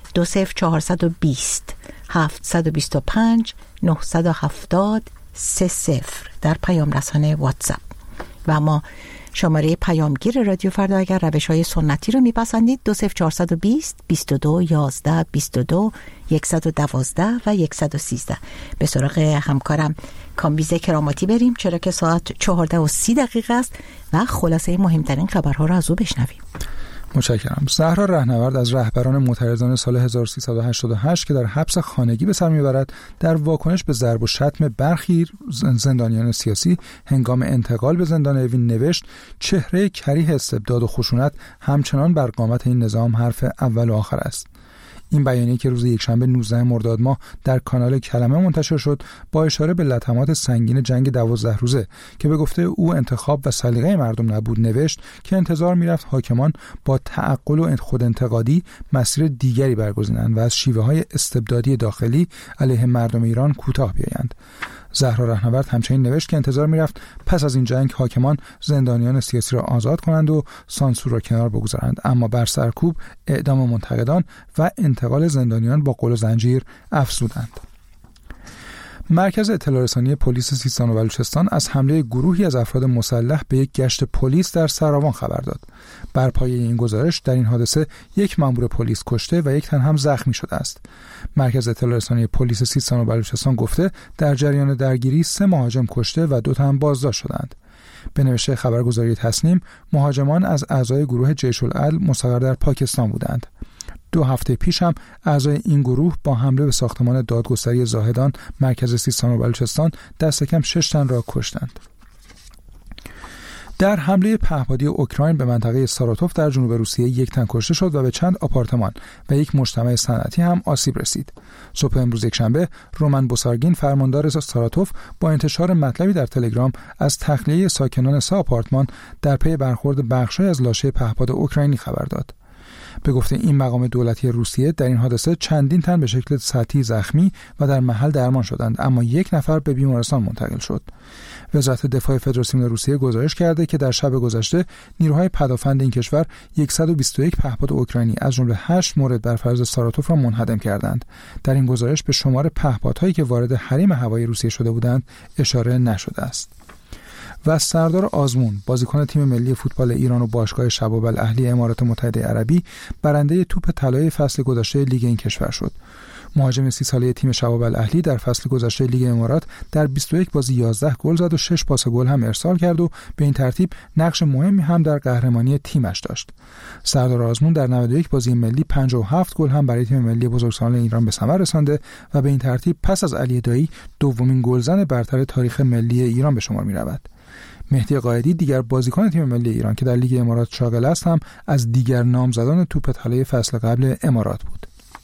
20420 725 970 30 در پیام رسان واتساپ. و ما شماره پیامگیر رادیو فردا اگر روش‌های سنتی رو میپسندید 20420 22 11 22 112 و 113. به سراغ همکارم کامبیز کراماتی بریم، چرا که ساعت 14:30 است و خلاصه مهمترین خبرها رو از او بشنویم. متشکرم. زهرا رهنورد از رهبران معترضان سال 1388 که در حبس خانگی به سر میبرد، در واکنش به ضرب و شتم برخی زندانیان سیاسی هنگام انتقال به زندان اوین نوشت: چهره کریه استبداد و خشونت همچنان بر قامت این نظام حرف اول و آخر است. این بیانیه که روز یکشنبه 19 مرداد ماه در کانال کلمه منتشر شد، با اشاره به لطمات سنگین جنگ 12 روزه که به گفته او انتخاب و سلیقه مردم نبود، نوشت که انتظار میرفت حاکمان با تعقل و خودانتقادی مسیر دیگری برگزینند و از شیوه‌های استبدادی داخلی علیه مردم ایران کوتاه بیایند. زهرا رهنورد همچنین نوشت که انتظار میرفت پس از این جنگ حاکمان زندانیان سیاسی را آزاد کنند و سانسور را کنار بگذارند، اما بر سرکوب اعدام منتقدان و انتقال زندانیان با قل و زنجیر افزودند. مرکز اطلاع رسانی پلیس سیستان و بلوچستان از حمله گروهی از افراد مسلح به یک گشت پلیس در سراوان خبر داد. بر پایه این گزارش در این حادثه یک مأمور پلیس کشته و یک تن هم زخمی شده است. مرکز اطلاع رسانی پلیس سیستان و بلوچستان گفته در جریان درگیری 3 مهاجم کشته و 2 تن بازداشت شدند. به نوشته خبرگزاری تسنیم، مهاجمان از اعضای گروه جیش العدل مستقر در پاکستان بودند. 2 هفته پیش هم اعضای این گروه با حمله به ساختمان دادگستری زاهدان مرکز سیستان و بلوچستان دست کم 6 تن را کشتند. در حمله پهپادی اوکراین به منطقه ساراتوف در جنوب روسیه 1 تن کشته شد و به چند آپارتمان و یک مجتمع صنعتی هم آسیب رسید. صبح امروز یکشنبه رومن بوسارگین، فرماندار ساراتوف، با انتشار مطلبی در تلگرام از تخلیه ساکنان 3 آپارتمان در پی برخورد بخشی از لاشه پهپاد اوکراینی خبر داد. به گفته این مقام دولتی روسیه، در این حادثه چندین تن به شکل سطحی زخمی و در محل درمان شدند، اما 1 نفر به بیمارستان منتقل شد. وزارت دفاع فدراسیون روسیه گزارش کرده که در شب گذشته نیروهای پدافند این کشور 121 پهپاد اوکراینی از جمله 8 مورد بر فرض ساراتوف را منهدم کردند. در این گزارش به شمار پهپادهایی که وارد حریم هوایی روسیه شده بودند اشاره نشده است. و سردار آزمون، بازیکن تیم ملی فوتبال ایران و باشگاه شباب الاهلی امارات متحده عربی، برنده توپ طلای فصل گذشته لیگ این کشور شد. مهاجم 30 ساله تیم شباب الاهلی در فصل گذشته لیگ امارات در 21 بازی 11 گل زد و 6 پاس گل هم ارسال کرد و به این ترتیب نقش مهمی هم در قهرمانی تیمش داشت. سردار آزمون در 91 بازی ملی 57 گل هم برای تیم ملی بزرگسالان ایران به ثمر رسانده و به این ترتیب پس از علی دایی دومین گلزن برتر تاریخ ملی ایران به شمار می‌رود. مهدی قائدی، دیگر بازیکن تیم ملی ایران که در لیگ امارات شاغل است، هم از دیگر نامزدان توپ طلای فصل قبل امارات بود.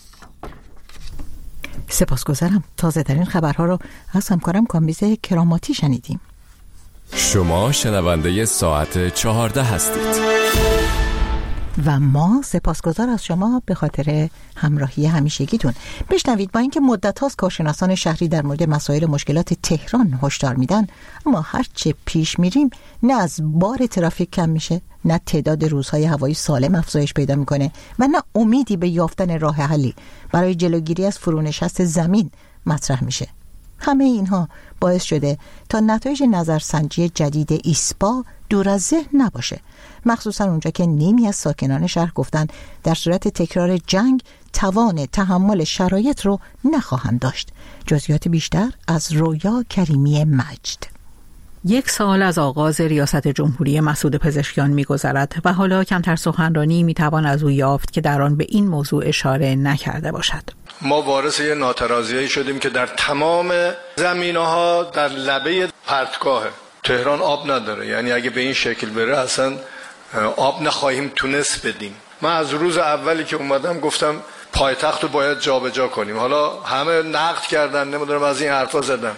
سپاسگزارم. تازه ترین خبرها رو از همکارم کامبیز کراماتی شنیدیم. شما شنونده ساعت 14 هستید. و ما سپاسگزار از شما به خاطر همراهی همیشگیتون. بشنوید با اینکه مدت هاست کارشناسان شهری در مورد مسائل مشکلات تهران هشدار میدن، اما هرچه پیش میریم نه از بار ترافیک کم میشه، نه تعداد روزهای هوایی سالم افزایش پیدا میکنه و نه امیدی به یافتن راه حلی برای جلوگیری از فرونشست زمین مطرح میشه. همه اینها باعث شده تا نتایج نظرسنجی جدید ایسپا دور از ذهن نباشه، مخصوصا اونجا که نیمی از ساکنان شهر گفتن در صورت تکرار جنگ توان تحمل شرایط رو نخواهند داشت. جزئیات بیشتر از رویا کریمی مجد. 1 سال از آغاز ریاست جمهوری مسعود پزشکیان می‌گذرد و حالا کمتر سخنرانی می‌توان از او یافت که در آن به این موضوع اشاره نکرده باشد. ما وارث یه ناترازیایی شدیم که در تمام زمینه‌ها در لبه پرتگاه تهران آب نداره، یعنی اگه به این شکل بره اصلا آب نخواهیم تونست بدیم. من از روز اولی که اومدم گفتم پایتخت رو باید جابجا کنیم. حالا همه نقد کردن، نمیدونم از این حرفا زدن.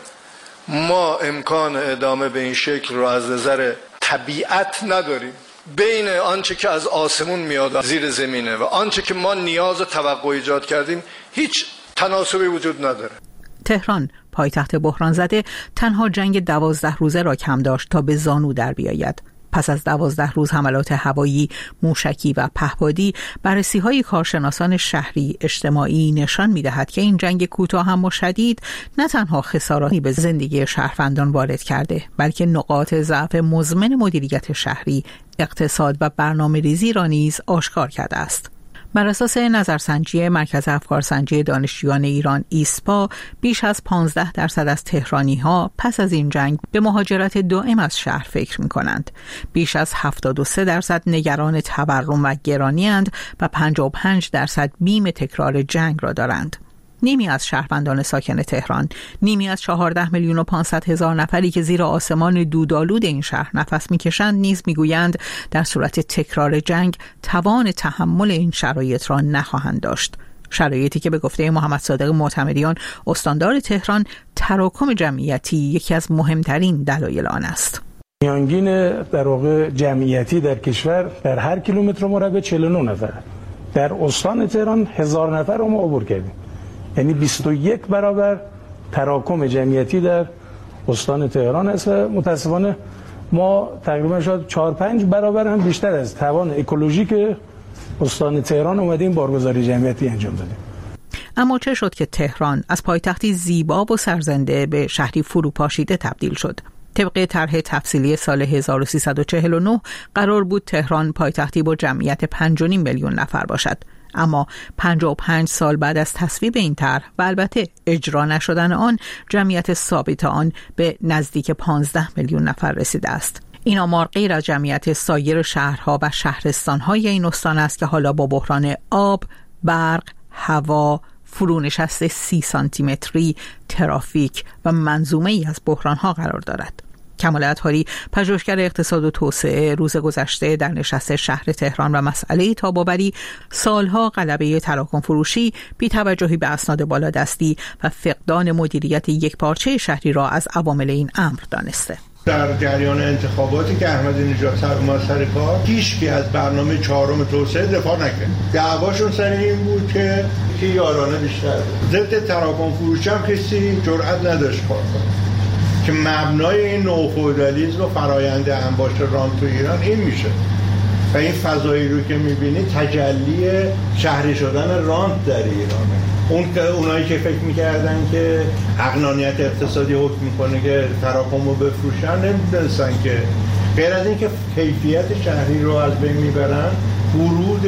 ما امکان ادامه به این شکل رو از نظر طبیعت نداریم. بین آنچه که از آسمون میاد زیر زمینه و آنچه که ما نیاز و توقع ایجاد کردیم هیچ تناسبی وجود نداره. تهران پایتخت بحران زده تنها جنگ 12 روزه را کم داشت تا به زانو در بیاید. پس از 12 روز حملات هوایی، موشکی و پهپادی، بررسی‌های کارشناسان شهری اجتماعی نشان می‌دهد که این جنگ کوتاه هم و شدید نه تنها خساراتی به زندگی شهروندان وارد کرده، بلکه نقاط ضعف مزمن مدیریت شهری، اقتصاد و برنامه‌ریزی را نیز آشکار کرده است. بر اساس نظرسنجی مرکز افکارسنجی دانشجویان ایران ایسپا، بیش از 15% از تهرانی‌ها پس از این جنگ به مهاجرت دائم از شهر فکر می‌کنند. بیش از 73% نگران تورم و گرانی‌اند و 55% بیم تکرار جنگ را دارند. نیمی از شهروندان ساکن تهران، نیمی از 14,500,000 نفری که زیر آسمان دودآلود این شهر نفس می‌کشند نیز می‌گویند در صورت تکرار جنگ توان تحمل این شرایط را نخواهند داشت. شرایطی که به گفته محمد صادق معتمدیان استاندار تهران، تراکم جمعیتی یکی از مهمترین دلایل آن است. میانگین در واقع جمعیتی در کشور در هر کیلومتر مربع 49 نفر. در استان تهران 1000 نفر رو ما عبور کردیم. یعنی 21 برابر تراکم جمعیتی در استان تهران است و متاسفانه ما تقریبا شاید 4-5 برابر هم بیشتر از توان اکولوژیک استان تهران اومدیم بارگذاری جمعیتی انجام دادیم. اما چه شد که تهران از پایتختی زیبا و سرزنده به شهری فروپاشیده تبدیل شد؟ طبق طرح تفصیلی سال 1349 قرار بود تهران پایتختی با جمعیت 5.5 میلیون نفر باشد. اما 55 سال بعد از تصویب این طرح و البته اجرا نشدن آن، جمعیت ثابت آن به نزدیک 15 میلیون نفر رسیده است. این آمار غیر از جمعیت سایر شهرها و شهرستان‌های این استان است که حالا با بحران آب، برق، هوا، فرونشست 30 سانتیمتری، ترافیک و منظومه‌ای از بحران‌ها قرار دارد. کمال اطهاری، پژوهشگر اقتصاد و توسعه، روز گذشته در نشست شهر تهران و مسئله تاب‌آوری سالها غلبه تراکم فروشی، بی‌توجهی به اسناد بالادستی و فقدان مدیریت یکپارچه شهری را از عوامل این امر دانسته. در جریان انتخاباتی که احمدی نژاد اومد سر کار، هیچکی از برنامه 4 توسعه دفاع نکرد. دعواشون سر این بود که یارانه بیشتر بود. ضد تراکم فروشی هم کسی جرئت نداشت کار کنه. که مبنای این نوفئودالیسم و فرآیند انباشت رانت تو ایران این میشه و این فضایی رو که میبینی تجلی شهری شدن رانت در ایرانه. اونایی که فکر میکردن که عقلانیت اقتصادی حکم میکنه که تراکم رو بفروشن، نمیدونستن که غیر از این که کیفیت شهری رو از بین میبرن، ورود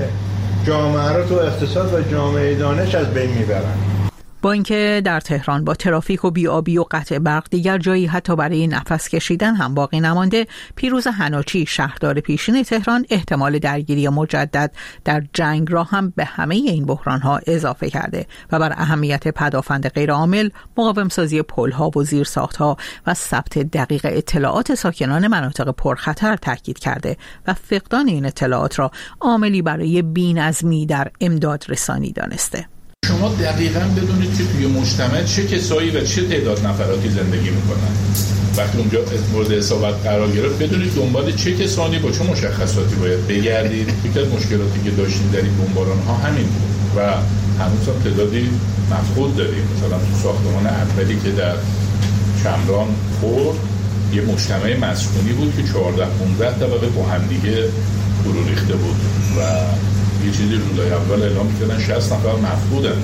جامعه رو تو اقتصاد و جامعه دانش از بین میبرن. با اینکه در تهران با ترافیک و بی‌آبی و قطع برق دیگر جایی حتی برای نفس کشیدن هم باقی نمانده، پیروز حناچی شهردار پیشین تهران احتمال درگیری مجدد در جنگ را هم به همه این بحران‌ها اضافه کرده و بر اهمیت پدافند غیرعامل، مقاوم‌سازی پل‌ها و زیرساخت‌ها و ثبت دقیق اطلاعات ساکنان مناطق پرخطر تاکید کرده و فقدان این اطلاعات را عاملی برای بی‌نظمی در امداد رسانی دانسته. شما دقیقاً بدونید که توی مجتمع چه کسایی و چه تعداد نفراتی زندگی میکنن. وقتی اونجا مورد حسابت قرار گرفت بدونید دنبال چه کسانی با چه مشخصاتی باید بگردید. یکی از مشکلاتی که داشتیم در این بمباران‌ها همین بود و هنوز هم تعدادی مفقود داریم. مثلا تو ساختمان اولی که در شمران خورد یه مجتمع مسکونی بود که 14-15 طبقه با هم دیگه فرو ریخته بود و یه چیزی روزای اول اعلام می‌کردن 60 نفر مفقودن.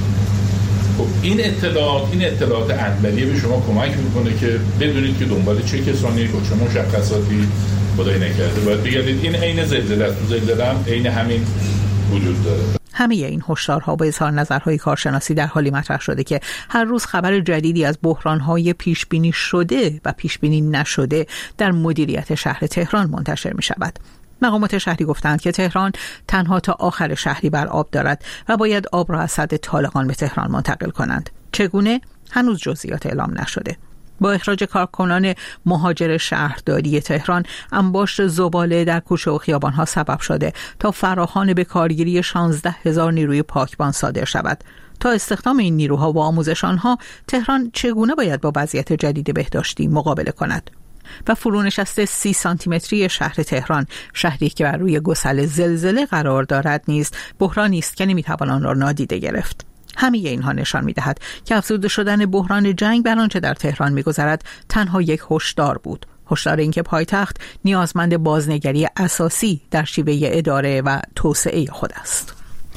خب این اطلاعات اولیه به شما کمک میکنه که بدونید که دنبال چه کسانی با چه مشخصاتی خدای نکرده باید بگردید. این عین زلزله است. تو زلزله هم عین همین وجود داره. همه این هشدارها و اظهار نظرهای کارشناسی در حالی مطرح شده که هر روز خبر جدیدی از بحران‌های پیشبینی شده و پیشبینی نشده در مدیریت شهر تهران منتشر می‌شود. مقامات شهری گفتند که تهران تنها تا آخر شهری بر آب دارد و باید آب را از سد طالقان به تهران منتقل کنند. چگونه؟ هنوز جزئیات اعلام نشده. با اخراج کارکنان مهاجر شهرداری تهران، انباشت زباله در کوچه و خیابان‌ها سبب شده تا فراخوان به کارگیری 16,000 نیروی پاکبان صادر شود. تا استخدام این نیروها و آموزش آنها، تهران چگونه باید با وضعیت جدید بهداشتی مقابله کند؟ و فرونشست 30 سانتیمتری شهر تهران، شهری که بر روی گسل زلزله قرار دارد، نیز بحرانی است که نمیتوان آن را نادیده گرفت. همه اینها نشان می‌دهد که افزوده شدن بحران جنگ بر آنچه در تهران می‌گذرد تنها یک هشدار بود. هشدار اینکه پایتخت نیازمند بازنگری اساسی در شیوه اداره و توسعه خود است.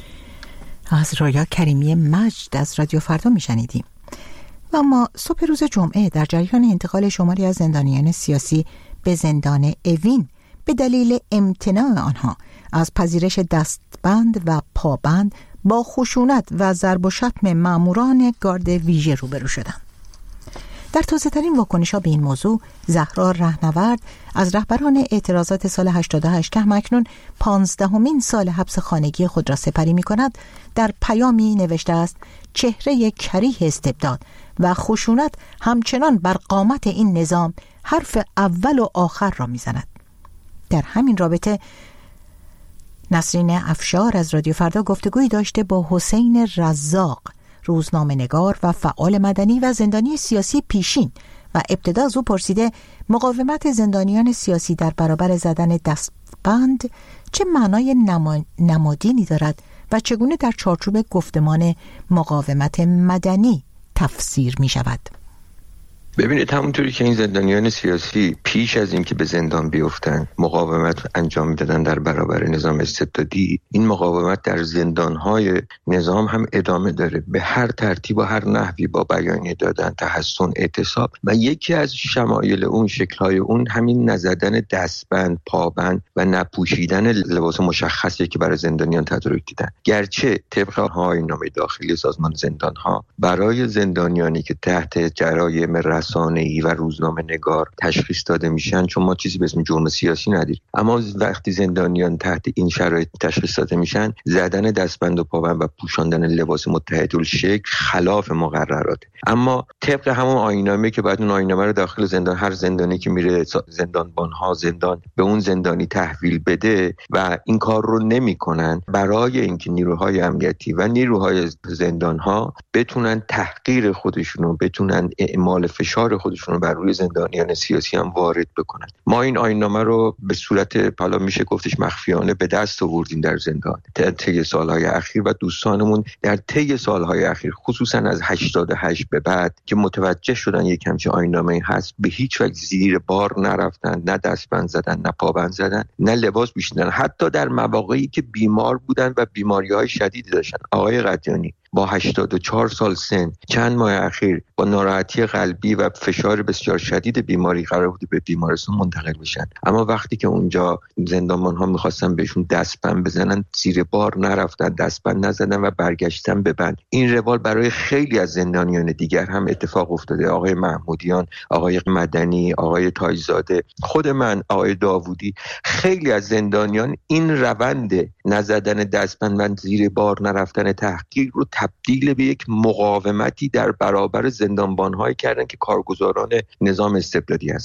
از رویا کریمی مجد از رادیو فردا میشنیدیم. و اما صبح روز جمعه در جریان انتقال شماری از زندانیان سیاسی به زندان اوین به دلیل امتناع آنها از پذیرش دستبند و پابند با خشونت و ضرب و شتم ماموران گارد ویژه روبرو شدند. در تازه‌ترین واکنش‌ها به این موضوع، زهرا رهنورد از رهبران اعتراضات سال 88 که همکنون 15مین سال حبس خانگی خود را سپری می‌کند، در پیامی نوشته است: چهره کریه استبداد و خشونت همچنان بر قامت این نظام حرف اول و آخر را می‌زند. در همین رابطه نسرین افشار از رادیو فردا گفتگویی داشته با حسین رزاق، روزنامه‌نگار و فعال مدنی و زندانی سیاسی پیشین، و ابتدا از او پرسیده مقاومت زندانیان سیاسی در برابر زدن دستبند چه معنای نمادینی دارد و چگونه در چارچوب گفتمان مقاومت مدنی تفسیر می شود. ببینید، همونطوری که این زندانیان سیاسی پیش از اینکه به زندان بیفتن مقاومت انجام میدادن در برابر نظام استبدادی، این مقاومت در زندانهای نظام هم ادامه داره، به هر ترتیب و هر نحوی، با بیانیه دادن، تحصن، اعتصاب. و یکی از شمایل اون، شکل‌های اون، همین نزدن دستبند، پابند و نپوشیدن لباس مشخصی که برای زندانیان تدارک دیدن. گرچه طبق آیین‌نامه داخلی سازمان زندانها برای زندانیانی که تحت جرایم رسانه‌ای و روزنامه‌نگار تشخیص داده میشن، چون ما چیزی به اسم جرم سیاسی نداریم، اما وقتی زندانیان تحت این شرایط تشخیص داده میشن، زدن دستبند و پابند و پوشاندن لباس متحدالشکل خلاف مقرراته. اما طبق همون آیین‌نامه که بعد اون آیین‌نامه رو داخل زندان، هر زندانی که میره زندانبان‌ها زندان به اون زندانی تحویل بده و این کار رو نمی‌کنن، برای اینکه نیروهای امنیتی و نیروهای زندان‌ها بتونن تحقیر خودشونو، بتونن اعمال فشار خودشون رو بر روی زندانیان سیاسی هم وارد بکنن. ما این آیین‌نامه رو به صورت حالا میشه گفتش مخفیانه به دست آوردیم در زندان طی سالهای اخیر، و دوستانمون در طی سالهای اخیر خصوصا از 88 به بعد که متوجه شدن یک همچین آیین‌نامه‌ای هست، به هیچ وجه زیر بار نرفتن، نه دستبند زدن، نه پابند زدن، نه لباس پوشیدن، حتی در مواقعی که بیمار بودن و بیماری‌های شدیدی داشتن. آقای قدیانی با 84 سال سن چند ماه اخیر با ناراحتی قلبی و فشار بسیار شدید بیماری قرار بود به بیمارستان منتقل بشن، اما وقتی که اونجا زندانبان‌ها می‌خواستن بهشون دستبند بزنن، زیر بار نرفتن، دستبند نزدن و برگشتن به بند. این روال برای خیلی از زندانیان دیگر هم اتفاق افتاده. آقای محمودیان، آقای مدنی، آقای تاجزاده، خود من، آقای داوودی، خیلی از زندانیان این روند نزدن دستبند و زیر بار نرفتن تحقیق رو تبدیل به یک مقاومتی در برابر زندانبان‌هایی کردن که کارگزاران نظام استبدادی هستن.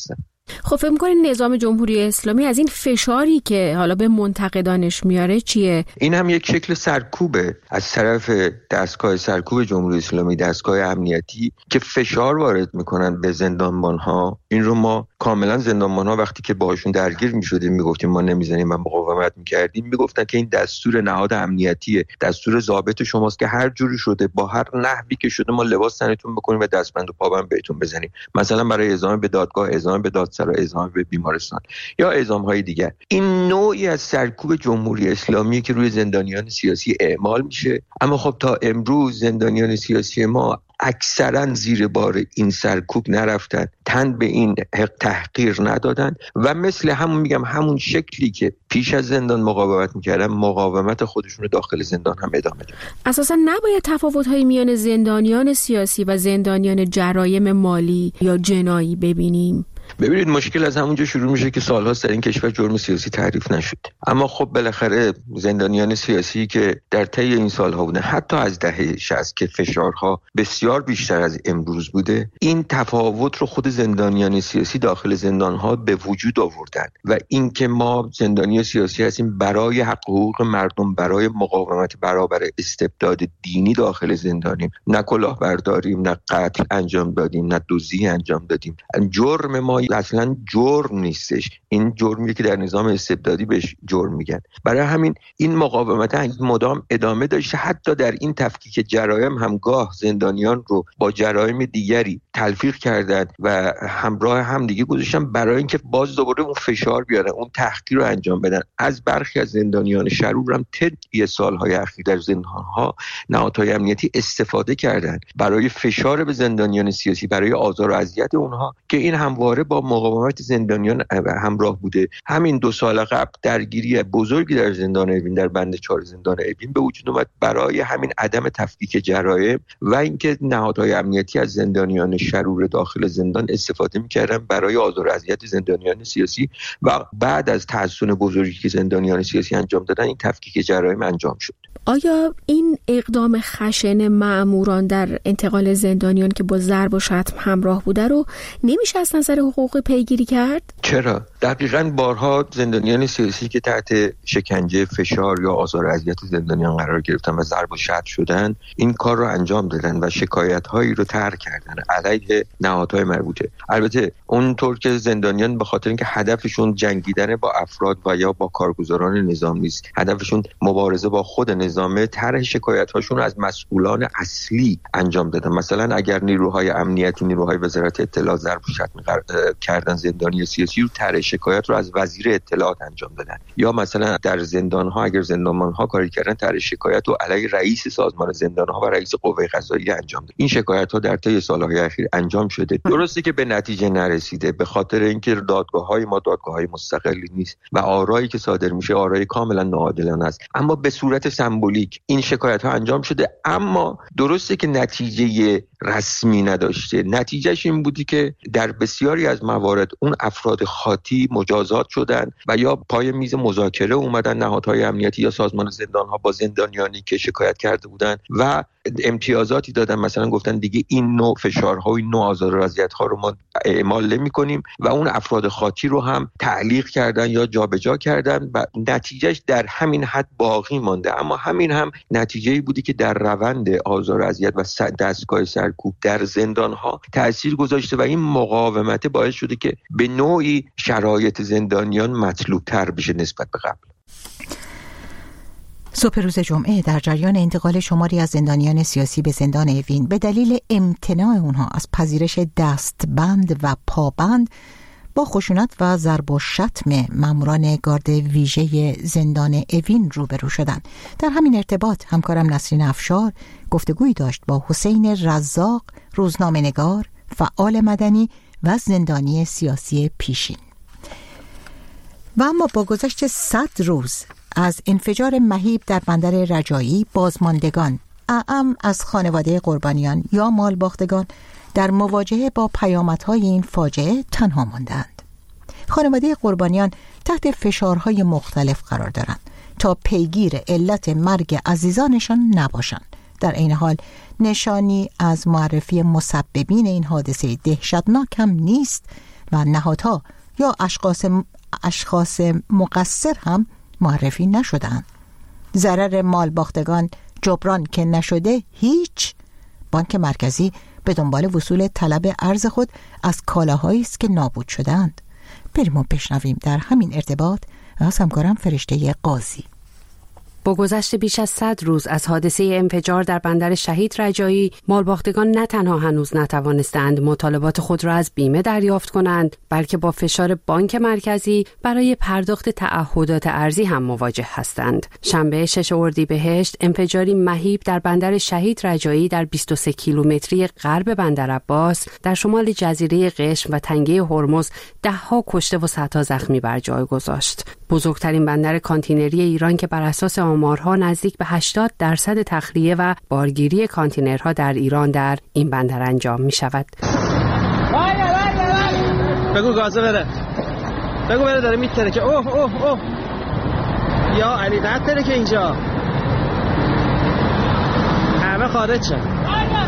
خب فکر می‌کنید نظام جمهوری اسلامی از این فشاری که حالا به منتقدانش میاره چیه؟ این هم یک شکل سرکوبه از طرف دستگاه سرکوب جمهوری اسلامی، دستگاه امنیتی که فشار وارد میکنن به زندانبان‌ها. این رو ما کاملا زندانبان‌ها وقتی که باهاشون درگیر میشدیم میگفتیم ما نمیزنیم و مقاومت میکردیم، میگفتن که این دستور نهاد امنیتیه، دستور ضابط شماست که هر جوری شده با هر نحوی که شده ما لباس تنتون بکنیم و دستبند و پابند بهتون بزنیم، مثلا برای اعزام به دادگاه، اعزام به دادسرا، اعزام به بیمارستان یا اعزام‌های دیگر. این نوعی از سرکوب جمهوری اسلامی که روی زندانیان سیاسی اعمال میشه، اما خب تا امروز زندانیان سیاسی ما اکثرا زیر بار این سرکوب نرفتن، تن به این تحقیر ندادن و مثل همون شکلی که پیش از زندان مقاومت میکردن، مقاومت خودشون رو داخل زندان هم ادامه دادن. اساسا نباید تفاوت‌های میان زندانیان سیاسی و زندانیان جرایم مالی یا جنایی ببینیم. ببینید مشکل از همونجا شروع میشه که سال‌هاست در این کشور جرم سیاسی تعریف نشد، اما خب بالاخره زندانیان سیاسی که در طی این سال‌ها بودن، حتی از دهه 60 که فشارها بسیار بیشتر از امروز بوده، این تفاوت رو خود زندانیان سیاسی داخل زندان‌ها به وجود آوردن و این که ما زندانی سیاسی هستیم برای حقوق مردم، برای مقاومت برابر استبداد دینی داخل زندانیم، نه کلاهبرداریم، نه قتل انجام دادیم، نه دزدی انجام دادیم. جرم ما اصلا جرم نیستش، این جرمیه که در نظام استبدادی بهش جرم میگن. برای همین این مقاومت مدام ادامه داشته، حتی در این تفکیک جرایم هم گاه زندانیان رو با جرایم دیگری تلفیق کردن و همراه هم دیگه گذاشتن برای اینکه باز دوباره اون فشار بیارن، اون تحقیر رو انجام بدن. از برخی از زندانیان شرور هم طی سالهای اخیر در زندان‌ها نهادهای امنیتی استفاده کردن برای فشار به زندانیان سیاسی، برای آزار و اذیت اونها که این همواره با مقاومت زندانیان همراه بوده. همین 2 سال قبل درگیری بزرگی در زندان اوین، در بند 4 زندان اوین به وجود اومد برای همین عدم تفکیک جرایم و اینکه نهادهای امنیتی از زندانیان شرور داخل زندان استفاده می‌کردن برای آزار و اذیت زندانیان سیاسی و بعد از تحسن بزرگی که زندانیان سیاسی انجام دادن این تفکیک جرایم انجام شد. آیا این اقدام خشن مأموران در انتقال زندانیان که با ضرب و شتم همراه بوده رو نمیشه از نظر حقوق پیگیری کرد؟ چرا؟ دقیقاً بارها زندانیان سیاسی که تحت شکنجه، فشار یا آزار و اذیت زندانیان قرار گرفتن و ضرب و شتم شدن این کار رو انجام دادن و شکایت‌هایی رو طرح کردن علیه نهادهای مربوطه. البته اونطور که زندانیان به خاطر اینکه هدفشون جنگیدن با افراد و یا با کارگزاران نظام نیست، هدفشون مبارزه با خود نظام، طرح شکایت‌هاشون از مسئولان اصلی انجام دادن. مثلا اگر نیروهای امنیتی، نیروهای وزارت اطلاعات ضرب و شتم کردن زندانی سیاسی رو، طرح شکایت رو از وزیر اطلاعات انجام دادن. یا مثلا در زندان‌ها اگر زندانبان‌ها کاری کردن، طرح شکایت رو علیه رئیس سازمان زندان‌ها و رئیس قوه قضاییه انجام داد. این شکایت‌ها در طی سال‌های اخیر انجام شده. درسته که به نتیجه نرسیده به خاطر اینکه دادگاه‌های ما دادگاه‌های مستقلی نیست و آرایی که صادر میشه آرای کاملا ناعادلانه است، اما به صورت سمبولیک این شکایت‌ها انجام شده. اما درسته که نتیجه رسمی نداشته. نتیجهش این بودی که در بسیاری از موارد اون افراد خاطی مجازات شدن و یا پای میز مذاکره اومدن نهادهای امنیتی یا سازمان زندان‌ها با زندانیانی که شکایت کرده بودن و امتیازاتی دادن. مثلا گفتن دیگه این نوع فشارها و این نوع آزار و اذیت‌ها رو ما اعمال نمی‌کنیم و اون افراد خاطی رو هم تعلیق کردن یا جابجا کردن و نتیجهش در همین حد باقی مانده. اما همین هم نتیجه‌ای بودی که در روند آزار و اذیت و دستگاه سرکوب در زندان‌ها تأثیر گذاشته و این مقاومت باعث شده که به نوعی شرایط زندانیان مطلوب‌تر بشه نسبت به قبل. صبح روز جمعه در جریان انتقال شماری از زندانیان سیاسی به زندان اوین به دلیل امتناع اونها از پذیرش دستبند و پابند با خشونت و ضرب و شتم ماموران گارد ویژه زندان اوین روبرو شدند. در همین ارتباط همکارم نسرین افشار گفتگویی داشت با حسین رزاق، روزنامه‌نگار، فعال مدنی و زندانی سیاسی پیشین. و اما با گذشت 100 روز از انفجار مهیب در بندر رجایی، بازماندگان اعم از خانواده قربانیان یا مالباختگان در مواجهه با پیامدهای این فاجعه تنها ماندند. خانواده قربانیان تحت فشارهای مختلف قرار دارند تا پیگیر علت مرگ عزیزانشان نباشند. در این حال نشانی از معرفی مسببین این حادثه دهشتناک هم نیست و نهادها یا اشخاص مقصر هم معرفی نشدند. ضرر مال باختگان جبران که نشده هیچ، بانک مرکزی به دنبال وصول طلب ارز خود از کالاهایی است که نابود شدند. بریم و بشنویم در همین ارتباط از همکارم فرشته قاضی. با گذشت بیش از 100 روز از حادثه انفجار در بندر شهید رجایی، مالباختگان نه تنها هنوز نتوانستند مطالبات خود را از بیمه دریافت کنند، بلکه با فشار بانک مرکزی برای پرداخت تعهدات ارزی هم مواجه هستند. شنبه 6 اردیبهشت انفجاری مهیب در بندر شهید رجایی در 23 کیلومتری غرب بندر عباس در شمال جزیره قشم و تنگه هرمز ده‌ها کشته و صدها زخمی بر جای گذاشت. بزرگترین بندر کانتینری ایران که بر اساس آمارها نزدیک به 80% تخلیه و بارگیری کانتینرها در ایران در این بندر انجام می شود. بگو گازه بره، بگو بره، داره میتره که اوه اوه اوه یا علی قد داره که اینجا همه خارج شد.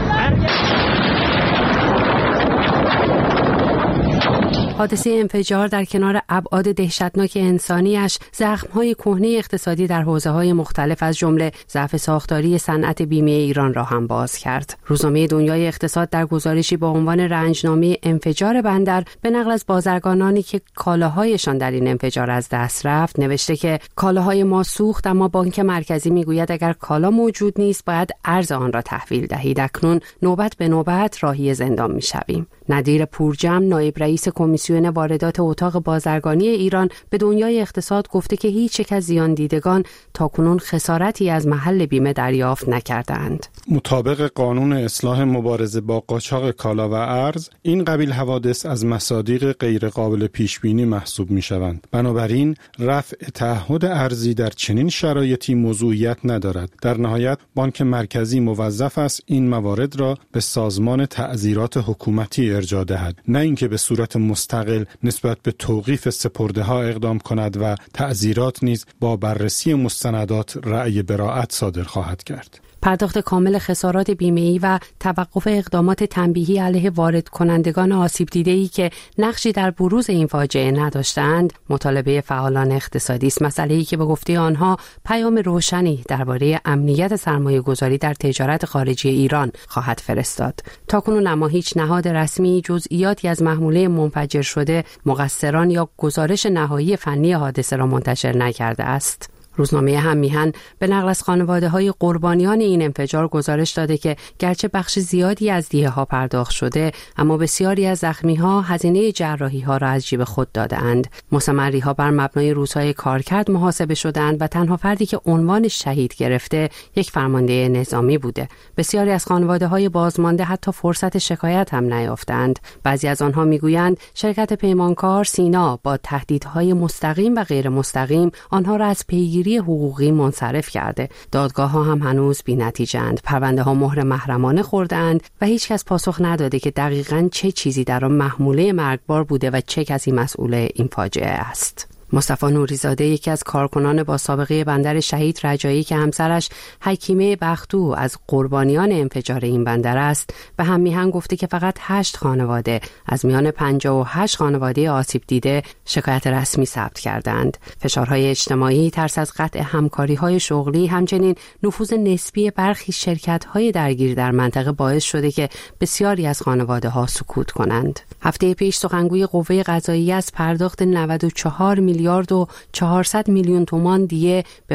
حادثه انفجار در کنار ابعاد دهشتناک انسانیش زخم‌های کهنه اقتصادی در حوزه‌های مختلف از جمله ضعف ساختاری صنعت بیمه ایران را هم باز کرد. روزنامه دنیای اقتصاد در گزارشی با عنوان رنجنامه انفجار بندر به نقل از بازرگانانی که کالاهایشان در این انفجار از دست رفت نوشته که کالاهای ما سوخت، اما بانک مرکزی میگوید اگر کالا موجود نیست باید ارز آن را تحویل دهید. اکنون نوبت به نوبت راهی زندان میشویم. نادر پورجم، نایب رئیس کمیسیون واردات اتاق بازرگانی ایران، به دنیای اقتصاد گفته که هیچ یک از زیان دیدگان تاکنون خسارتی از محل بیمه دریافت نکردند. مطابق قانون اصلاح مبارزه با قاچاق کالا و ارز، این قبیل حوادث از مصادیق غیر قابل پیش بینی محسوب می شوند. بنابراین رفع تعهد ارزی در چنین شرایطی موضوعیت ندارد. در نهایت بانک مرکزی موظف است این موارد را به سازمان تعزیرات حکومتی ارجاع دهد، نه اینکه به صورت مستقل نسبت به توقیف سپرده ها اقدام کند و تعزیرات نیز با بررسی مستندات رأی براءت صادر خواهد کرد. پرداخت کامل خسارات بیمه‌ای و توقف اقدامات تنبیهی علیه وارد کنندگان آسیب دیده‌ای که نقشی در بروز این فاجعه نداشتند مطالبه فعالان اقتصادی است، مسئله‌ای که به گفته آنها پیام روشنی درباره امنیت سرمایه‌گذاری در تجارت خارجی ایران خواهد فرستاد. تاکنون اما هیچ نهاد رسمی جزئیاتی از محموله منفجر شده، مقصران یا گزارش نهایی فنی حادثه را منتشر نکرده است. روزنامه هم‌میهن به نقل از خانواده‌های قربانیان این انفجار گزارش داده که گرچه بخش زیادی از دیه‌ها پرداخت شده، اما بسیاری از زخمی‌ها هزینه جراحی‌ها را از جیب خود داده‌اند. مستمری‌ها بر مبنای روزهای کارکرد محاسبه شدند و تنها فردی که عنوان شهید گرفته یک فرمانده نظامی بوده. بسیاری از خانواده‌های بازمانده حتی فرصت شکایت هم نیافتند. بعضی از آنها می‌گویند شرکت پیمانکار سینا با تهدیدهای مستقیم و غیر مستقیم آنها را از پیگیری حقوقی منصرف کرده. دادگاه ها هم هنوز بی‌نتیجه‌اند. پرونده ها مهر محرمانه خوردند و هیچ کس پاسخ نداده که دقیقاً چه چیزی در آن محموله مرگبار بوده و چه کسی مسئول این فاجعه است. مصطفی نوریزاده، یکی از کارکنان با سابقه بندر شهید رجایی که همسرش حکیمه بختو از قربانیان انفجار این بندر است، به هم‌میهن گفته که فقط 8 خانواده از میان 58 خانواده آسیب دیده شکایت رسمی ثبت کردند. فشارهای اجتماعی، ترس از قطع همکاری‌های شغلی، همچنین نفوذ نسبی برخی شرکت‌های درگیر در منطقه باعث شده که بسیاری از خانواده‌ها سکوت کنند. هفته پیش سخنگوی قوه قضاییه از پرداخت 94 میلیارد و 400 میلیون تومان دیه به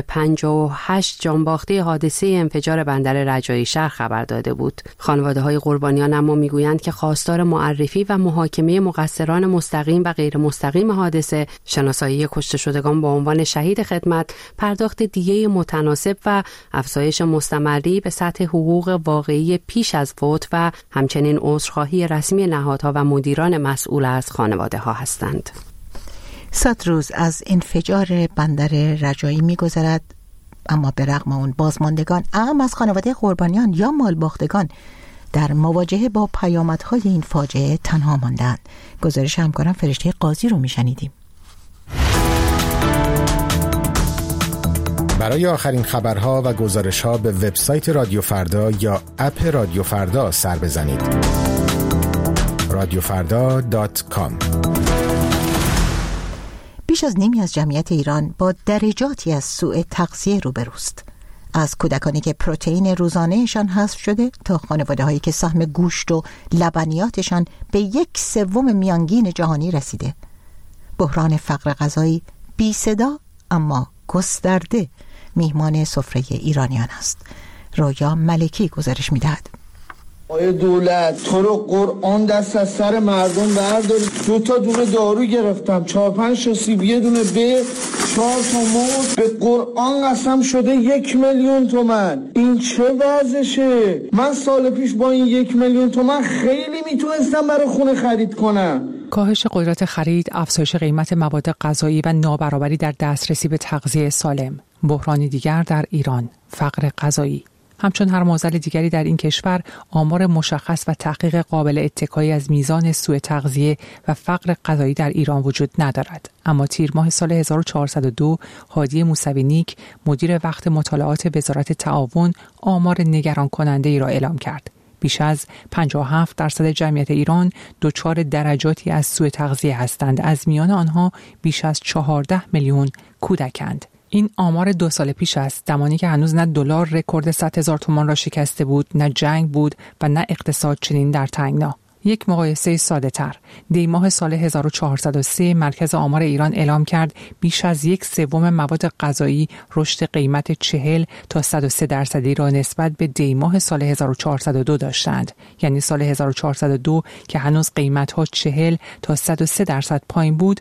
58 جانباخته حادثه انفجار بندر رجایی شهر خبر داده بود. خانواده‌های قربانیان اما میگویند که خواستار معرفی و محاکمه مقصران مستقیم و غیر مستقیم حادثه، شناسایی کشته شدگان با عنوان شهید خدمت، پرداخت دیه متناسب و افزایش مستمری به سطح حقوق واقعی پیش از فوت و همچنین عذرخواهی رسمی نهادها و مدیران مسئول از خانواده‌ها هستند. 100 روز از انفجار بندر رجایی می‌گذرد، اما به رغم اون بازماندگان اعم از خانواده قربانیان یا مالباختگان در مواجهه با پیامدهای این فاجعه تنها ماندند. گزارش همکارم فرشته قاضی رو میشنیدیم. برای آخرین خبرها و گزارش‌ها به وبسایت رادیو فردا یا اپ رادیو فردا سر بزنید. radiofarda.com بیش از نیمی از جمعیت ایران با درجاتی از سوء تغذیه روبروست. از کودکانی که پروتئین روزانهشان حذف شده تا خانواده‌هایی که سهم گوشت و لبنیاتشان به 1/3 میانگین جهانی رسیده. بحران فقر غذایی بی صدا اما گسترده میهمان سفره ایرانیان است. رویا ملکی گزارش می‌دهد. آیا دولت تو رو قرآن دست از سر مردم بردار. 2 تا دونه دارو گرفتم، 4-5 تا سیب، یه دونه به 4 تا موز، به قرآن قسم شده 1,000,000 تومان. این چه وضعشه؟ من سال پیش با این 1,000,000 تومان خیلی میتونستم برای خونه خرید کنم. کاهش قدرت خرید، افزایش قیمت مواد غذایی و نابرابری در دسترسی به تغذیه سالم. بحرانی دیگر در ایران، فقر غذایی. همچون هر معضل دیگری در این کشور، آمار مشخص و تحقیق قابل اتکایی از میزان سوء تغذیه و فقر غذایی در ایران وجود ندارد. اما تیر ماه سال 1402 هادی موسوی نیک، مدیر وقت مطالعات وزارت تعاون، آمار نگران کننده ای را اعلام کرد. بیش از 57% جمعیت ایران دچار درجاتی از سوء تغذیه هستند. از میان آنها بیش از 14 میلیون کودکند. این آمار 2 سال پیش است، زمانی که هنوز نه دلار رکورد 100,000 تومان را شکسته بود، نه جنگ بود و نه اقتصاد چنین در تنگنا. یک مقایسه ساده تر. دی ماه سال 1403 مرکز آمار ایران اعلام کرد بیش از 1/3 مواد غذایی رشد قیمت 40 تا 103% را نسبت به دی ماه سال 1402 داشتند. یعنی سال 1402 که هنوز قیمت‌ها 40 تا 103% پایین بود،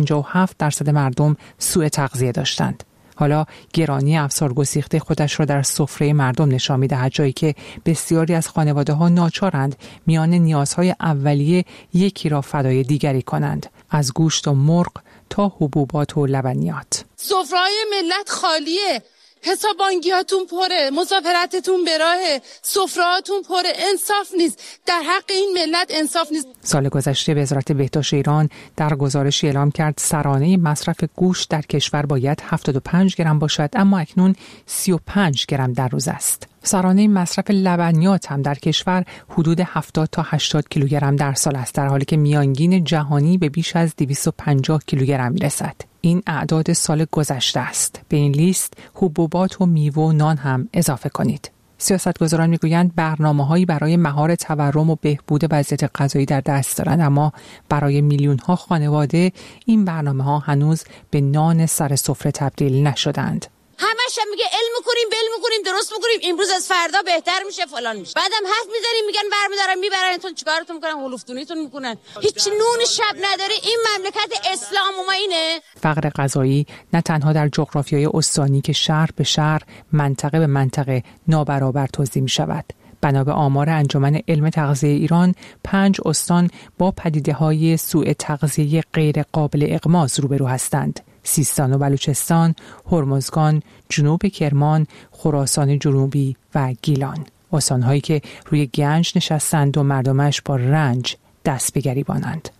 57% مردم سوء تغذیه داشتند. حالا گرانی افسار گسیخته خودش را در سفره مردم نشان می‌دهد، جایی که بسیاری از خانواده‌ها ناچارند میان نیازهای اولیه یکی را فدای دیگری کنند، از گوشت و مرغ تا حبوبات و لبنیات. سفره‌های ملت خالیه، حساب بانکیاتون پره، مسافرتتون به راهه، سفره‌هاتون پره. انصاف نیست، در حق این ملت انصاف نیست. سال گذشته وزارت بهداشت ایران در گزارشی اعلام کرد سرانه مصرف گوشت در کشور باید 75 گرم باشد، اما اکنون 35 گرم در روز است. سرانه مصرف لبنیات هم در کشور حدود 70 تا 80 کیلوگرم در سال است، در حالی که میانگین جهانی به بیش از 250 کیلوگرم میرسد. این اعداد سال گذشته است. به این لیست حبوبات و میوه و نان هم اضافه کنید. سیاستگزاران میگویند برنامه‌هایی برای مهار تورم و بهبود وضعیت غذایی در دست دارند، اما برای میلیون‌ها خانواده این برنامه‌ها هنوز به نان سر سفره تبدیل نشدند. همش میگه علم می‌کنیم، درست می‌کنیم، امروز از فردا بهتر میشه، فلان میشه. بعدم حرف می‌زنیم میگن برمی‌دارن میبرنتون، چیکارتون می‌کنن؟ هلوفتونیتون می‌کنن. هیچ نون شب نداره. این مملکت اسلام و ما اینه. فقر غذایی نه تنها در جغرافیای استانی که شهر به شهر، منطقه به منطقه نابرابر توزیع می‌شود. بنا به آمار انجمن علم تغذیه ایران، 5 استان با پدیده‌های سوء تغذیه غیر قابل اغماض روبرو هستند: سیستان و بلوچستان، هرمزگان، جنوب کرمان، خراسان جنوبی و گیلان. استان‌هایی که روی گنج نشستند و مردمش با رنج دست به گریبانند.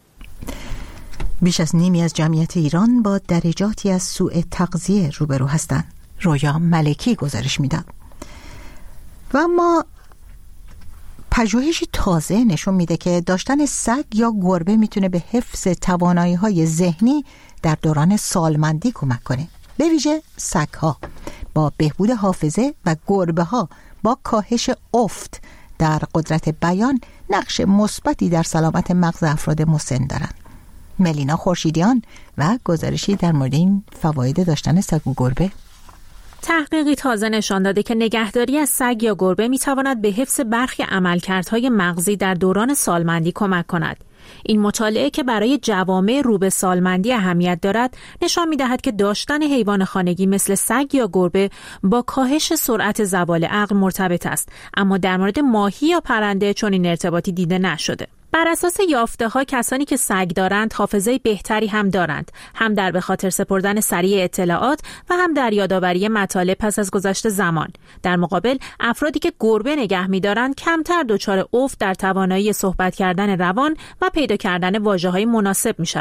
بیش از نیمی از جمعیت ایران با درجاتی از سوء تغذیه روبرو هستند. رویا ملکی گزارش میداد. و اما پژوهشی تازه نشون میده که داشتن سگ یا گربه میتونه به حفظ توانایی‌های ذهنی در دوران سالمندی کمک کنه. به ویژه سگ‌ها با بهبود حافظه و گربه‌ها با کاهش افت در قدرت بیان نقش مثبتی در سلامت مغز افراد مسن دارن. ملینا خورشیدیان و گزارشی در مورد این فواید داشتن سگ و گربه. تحقیقی تازه نشان داده که نگهداری از سگ یا گربه میتواند به حفظ برخی عملکردهای مغزی در دوران سالمندی کمک کند. این مطالعه که برای جوامع رو به سالمندی اهمیت دارد، نشان می‌دهد که داشتن حیوان خانگی مثل سگ یا گربه با کاهش سرعت زوال عقل مرتبط است، اما در مورد ماهی یا پرنده چنین ارتباطی دیده نشده. بر اساس یافته‌ها کسانی که سگ دارند حافظه بهتری هم دارند، هم در به خاطر سپردن سریع اطلاعات و هم در یادآوری مطالب پس از گذشت زمان. در مقابل افرادی که گربه نگه می‌دارند کمتر دچار افت در توانایی صحبت کردن روان و پیدا کردن واژه‌های مناسب می‌شوند.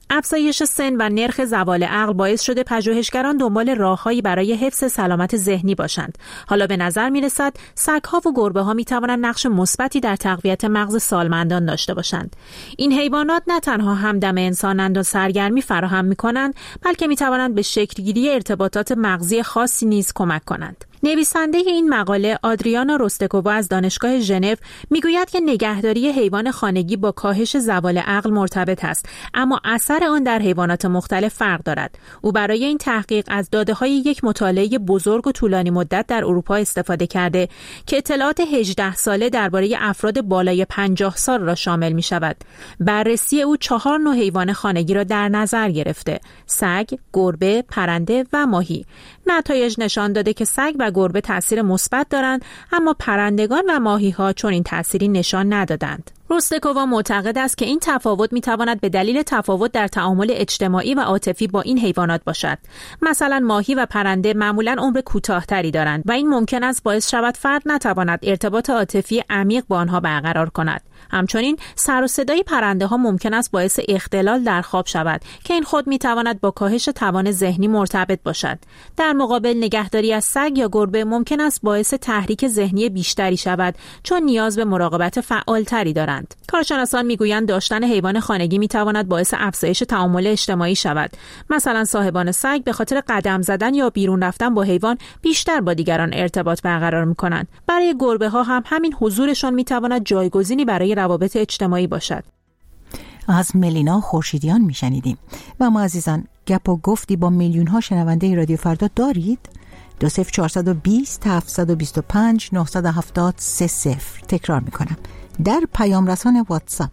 افزایش سن و نرخ زوال عقل باعث شده پژوهشگران دنبال راههایی برای حفظ سلامت ذهنی باشند. حالا به نظر می‌رسد سگ‌ها و گربه‌ها می‌توانند نقش مثبتی در تقویت مغز سالمندان داشته باشند. این حیوانات نه تنها همدم انسانند و سرگرمی فراهم می‌کنند، بلکه می‌توانند به شکل‌گیری ارتباطات مغزی خاصی نیز کمک کنند. نویسنده این مقاله آدریانا روستکووا از دانشگاه ژنو میگوید که نگهداری حیوان خانگی با کاهش زوال عقل مرتبط است، اما اثر آن در حیوانات مختلف فرق دارد. او برای این تحقیق از داده‌های یک مطالعه بزرگ و طولانی مدت در اروپا استفاده کرده که اطلاعات 18 ساله درباره افراد بالای 50 سال را شامل می‌شود. بررسی او 4 نوع حیوان خانگی را در نظر گرفته: سگ، گربه، پرنده و ماهی. نتایج نشان داده که سگ و گربه تأثیر مثبت دارند، اما پرندگان و ماهی‌ها چون این تأثیری نشان ندادند. روستکووا معتقد است که این تفاوت می‌تواند به دلیل تفاوت در تعامل اجتماعی و عاطفی با این حیوانات باشد. مثلا ماهی و پرنده معمولاً عمر کوتاه‌تری دارند و این ممکن است باعث شود فرد نتواند ارتباط عاطفی عمیق با آنها برقرار کند. همچنین سر و صدای پرنده‌ها ممکن است باعث اختلال در خواب شود که این خود می‌تواند با کاهش توان ذهنی مرتبط باشد. در مقابل نگهداری از سگ یا گربه ممکن است باعث تحریک ذهنی بیشتری شود چون نیاز به مراقبت فعالتری دارند. کارشناسان میگویند داشتن حیوان خانگی میتواند باعث افزایش تعامل اجتماعی شود. مثلا صاحبان سگ به خاطر قدم زدن یا بیرون رفتن با حیوان بیشتر با دیگران ارتباط برقرار میکنند. برای گربه ها هم همین حضورشان میتواند جایگزینی برای روابط اجتماعی باشد. از ملینا خورشیدیان میشنیدیم. و ما عزیزان گپ و گفتی با میلیون ها شنونده رادیو فردا دارید؟ 20420 725 970 30. تکرار میکنم. در پیام رسان واتساپ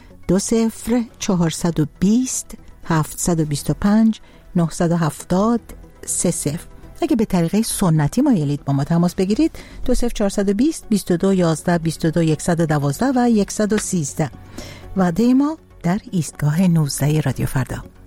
20420 725 970 30. اگه به طریقه سنتی مایلید با ما تماس بگیرید 20420 22 11 22 112 و 113. وعده ما در ایستگاه 19 رادیو فردا.